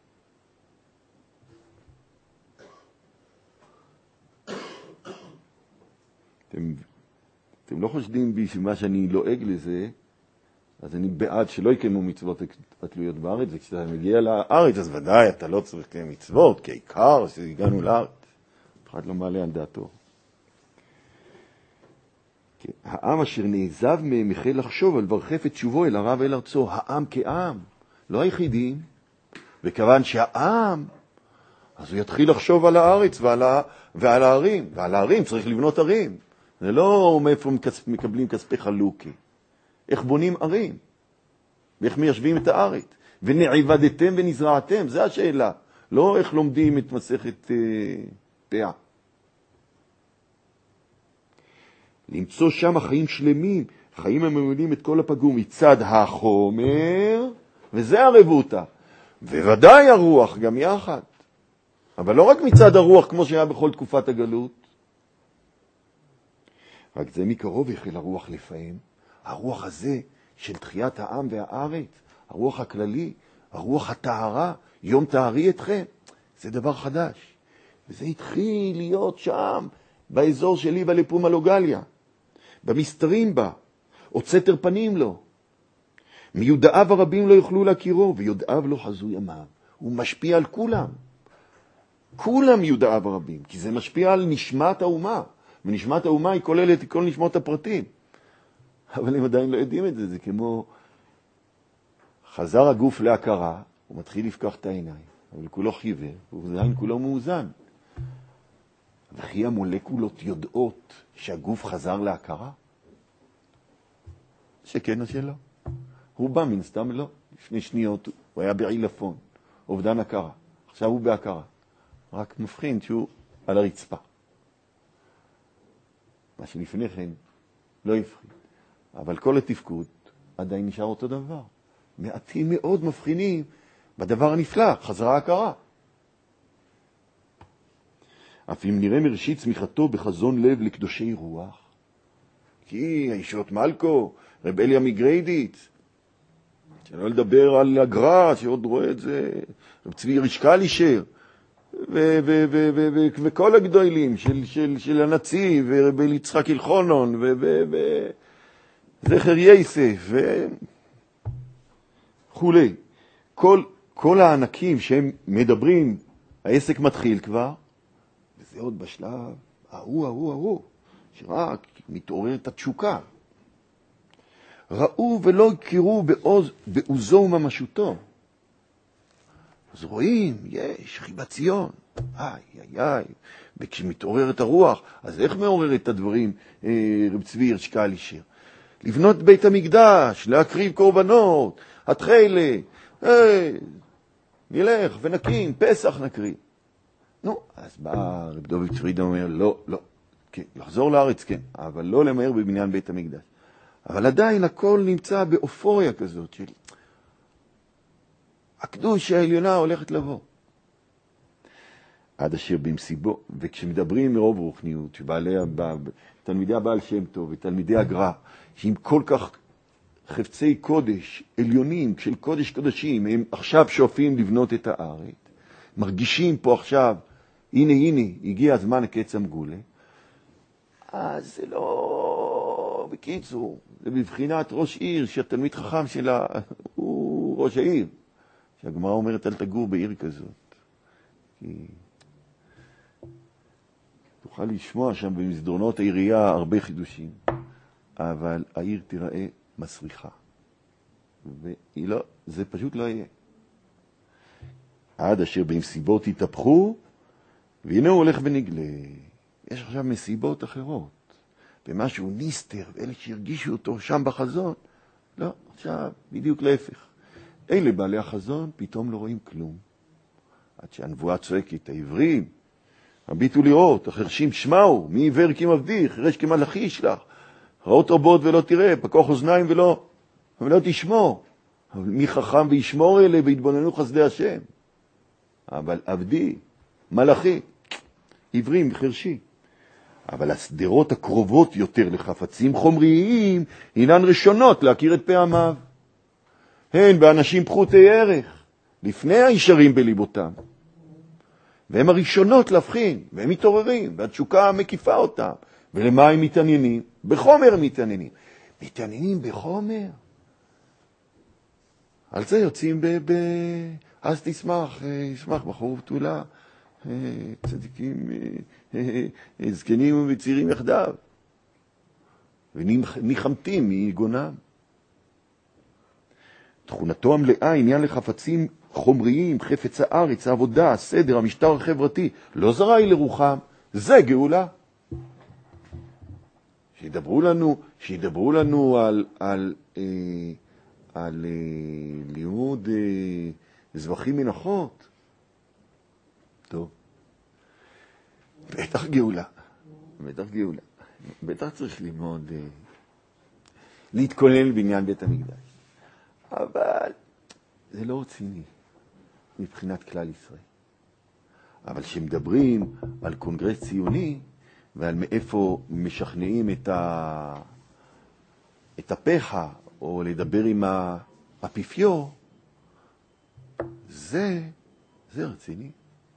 אתם, אתם לא חושדים בי שמה שאני לועג לזה, אז אני בעד שלא יקיימו מצוות התלויות בארץ, וכשאתה מגיע לארץ, אז ודאי אתה לא צריך לקיים מצוות, כי העיקר שהגענו לארץ. אחד לא מעלה על דעתו. העם אשר נעזב מהם החל לחשוב על ברכף את שובו אל ערב ואל ארצו. העם כעם, לא היחידים. וכיוון שהעם, אז הוא יתחיל לחשוב על הארץ ועל, ה... ועל הערים. ועל הערים צריך לבנות ערים. זה לא מאיפה מקבלים כספי חלוקי. איך בונים ערים? ואיך מיישבים את הארץ? ונעבדתם ונזרעתם, זה השאלה. לא איך לומדים את מסכת אה, פאה. למצוא שם החיים שלמים, חיים הממונים את כל הפגום מצד החומר, וזה הרבותא. וודאי הרוח גם יחד. אבל לא רק מצד הרוח כמו שהיה בכל תקופת הגלות. רק זה מקרוב החל הרוח לפעמים. הרוח הזה של תחיית העם והארץ, הרוח הכללי, הרוח הטהרה, יום טהרי אתכם, זה דבר חדש. וזה התחיל להיות שם, באזור שלי בלפומלוגליה, במסתרים בה, הוצאתר פנים לו. מיודעיו הרבים לא יוכלו להכירו, ויודעיו לא חזו ימיו. הוא משפיע על כולם. כולם יודעיו הרבים, כי זה משפיע על נשמת האומה. ונשמת האומה היא כוללת כל נשמות הפרטים. אבל הם עדיין לא יודעים את זה. זה כמו חזר הגוף להכרה, הוא מתחיל לפקח את העיניים, אבל כולו חיוור, ועדיין כולו מאוזן. וכי המולקולות יודעות שהגוף חזר להכרה? שכן או שלא. הוא בא מן סתם לא. לפני שניות הוא היה בעילפון, אובדן הכרה. עכשיו הוא בהכרה. רק מבחין שהוא על הרצפה. מה שלפני כן לא יפחיד. אבל כל התפקוד עדיין נשאר אותו דבר. מעטים מאוד מבחינים בדבר הנפלא, חזרה ההכרה. אף אם נראה מראשית צמיחתו בחזון לב לקדושי רוח, כי הישות מלכו, רב אליה מגריידיץ, שלא לדבר על הגר"א, שעוד רואה את זה, רב צבי רישקלישר, וכל הגדולים של, של, של הנציב, ורב יצחק אלחונון, וזכר יסף, וכולי. כל, כל הענקים שהם מדברים, העסק מתחיל כבר, וזה עוד בשלב, ההוא, ההוא, ההוא, שרק מתעורר את התשוקה. ראו ולא הכירו בעוז, בעוזו וממשותו. אז רואים, יש חיבת ציון, איי, איי, איי, וכשמתעורר את הרוח, אז איך מעורר את הדברים אה, רב צבי הירש קלישר? לבנות בית המקדש, להקריב קורבנות, התחילה, אה, נלך ונקים, פסח נקריב. נו, אז בא רב דוד פרידא אומר, לא, לא, כן, לחזור לארץ כן, אבל לא למהר בבניין בית המקדש. אבל עדיין הכל נמצא באופוריה כזאת של הקדוש העליונה הולכת לבוא. עד אשר במסיבו, וכשמדברים מרוב רוחניות, שבעלי, תלמידי הבעל שם טוב ותלמידי הגר"א, שהם כל כך חפצי קודש, עליונים, של קודש קודשים, הם עכשיו שואפים לבנות את הארץ, מרגישים פה עכשיו, הנה הנה, הגיע הזמן לקץ המגולה, אז זה לא, בקיצור, זה בבחינת ראש עיר, שהתלמיד חכם שלה הוא ראש העיר, שהגמרא אומרת אל תגור בעיר כזאת, כי תוכל לשמוע שם במסדרונות העירייה הרבה חידושים, אבל העיר תיראה מסריחה, והיא לא, זה פשוט לא יהיה. עד אשר במסיבות יתהפכו, והנה הוא הולך ונגלה. יש עכשיו מסיבות אחרות, ומשהו ניסטר, ואלה שהרגישו אותו שם בחזון, לא, עכשיו בדיוק להפך. אלה בעלי החזון פתאום לא רואים כלום. עד שהנבואה צועקת, העברים, הביטו לראות, החרשים שמעו, מי עיוור כי מבדיח, חרש כמלאכי ישלח, ראות רבות ולא תראה, פקוח אוזניים ולא, ולא תשמור. אבל מי חכם וישמור אלה והתבוננו חסדי השם. אבל עבדי, מלאכי, עיוורים, חרשי. אבל הסדרות הקרובות יותר לחפצים חומריים הינן ראשונות להכיר את פעמיו. הן באנשים פחותי ערך, לפני הישרים בליבותם. והם הראשונות להבחין, והם מתעוררים, והתשוקה מקיפה אותם. ולמה הם מתעניינים? בחומר הם מתעניינים. מתעניינים בחומר. על זה יוצאים ב... ב... אז תשמח, ישמח בחור ובתולה, צדיקים, זקנים וצעירים יחדיו, וניחמתים מיגונם. תכונתו המלאה עניין לחפצים חומריים, חפץ הארץ, העבודה, הסדר, המשטר החברתי, לא זרה היא לרוחם, זה גאולה. שידברו לנו, שידברו לנו על, על, על, על לימוד זבחים מנחות. טוב. בטח גאולה. בטח גאולה. בטח צריך ללמוד, להתכונן בעניין בית המקדש. אבל זה לא רציני מבחינת כלל ישראל. אבל כשמדברים על קונגרס ציוני ועל מאיפה משכנעים את ה את הפחה או לדבר עם האפיפיור, זה זה רציני.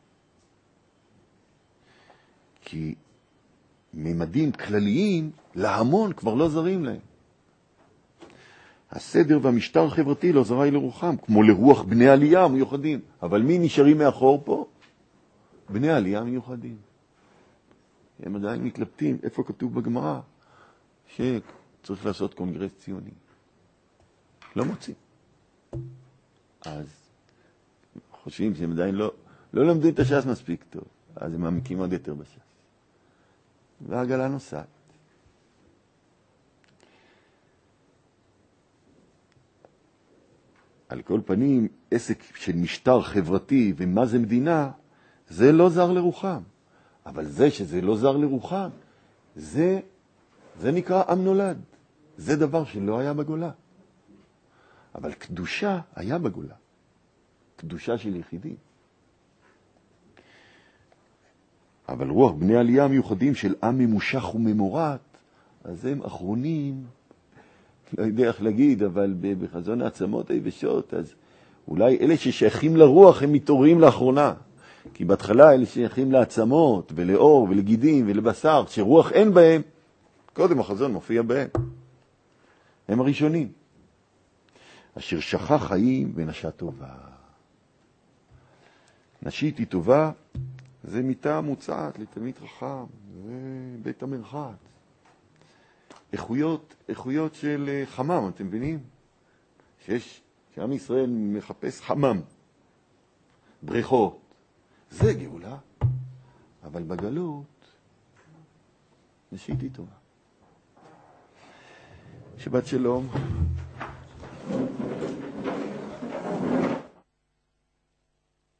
כי ממדים כלליים להמון כבר לא זרים להם. הסדר והמשטר החברתי לא זרה לרוחם, כמו לרוח בני עלייה מיוחדים. אבל מי נשארים מאחור פה? בני עלייה מיוחדים. הם עדיין מתלבטים איפה כתוב בגמרא שצריך לעשות קונגרס ציוני. לא מוצאים. אז חושבים שהם עדיין לא, לא למדו את הש"ס מספיק טוב. אז הם מעמיקים עוד יותר בש"ס. והעגלה נוסעת. על כל פנים, עסק של משטר חברתי ומה זה מדינה, זה לא זר לרוחם. אבל זה שזה לא זר לרוחם, זה, זה נקרא עם נולד. זה דבר שלא היה בגולה. אבל קדושה היה בגולה. קדושה של יחידים. אבל רוח בני עלייה המיוחדים של עם ממושך וממורת, אז הם אחרונים, לא יודע איך להגיד, אבל בחזון העצמות היבשות, אז אולי אלה ששייכים לרוח הם מתעוררים לאחרונה. כי בהתחלה אלה שייכים לעצמות ולאור ולגידים ולבשר, שרוח אין בהם, קודם החזון מופיע בהם. הם הראשונים. אשר שכח חיים ונשה טובה. נשית היא טובה, זה מיטה מוצעת לתלמיד חכם, זה בית המרחץ. איכויות, איכויות של חמם, אתם מבינים? שיש, שעם ישראל מחפש חמם, בריכות. זה גאולה, אבל בגלות נשית היא טובה. שבת שלום.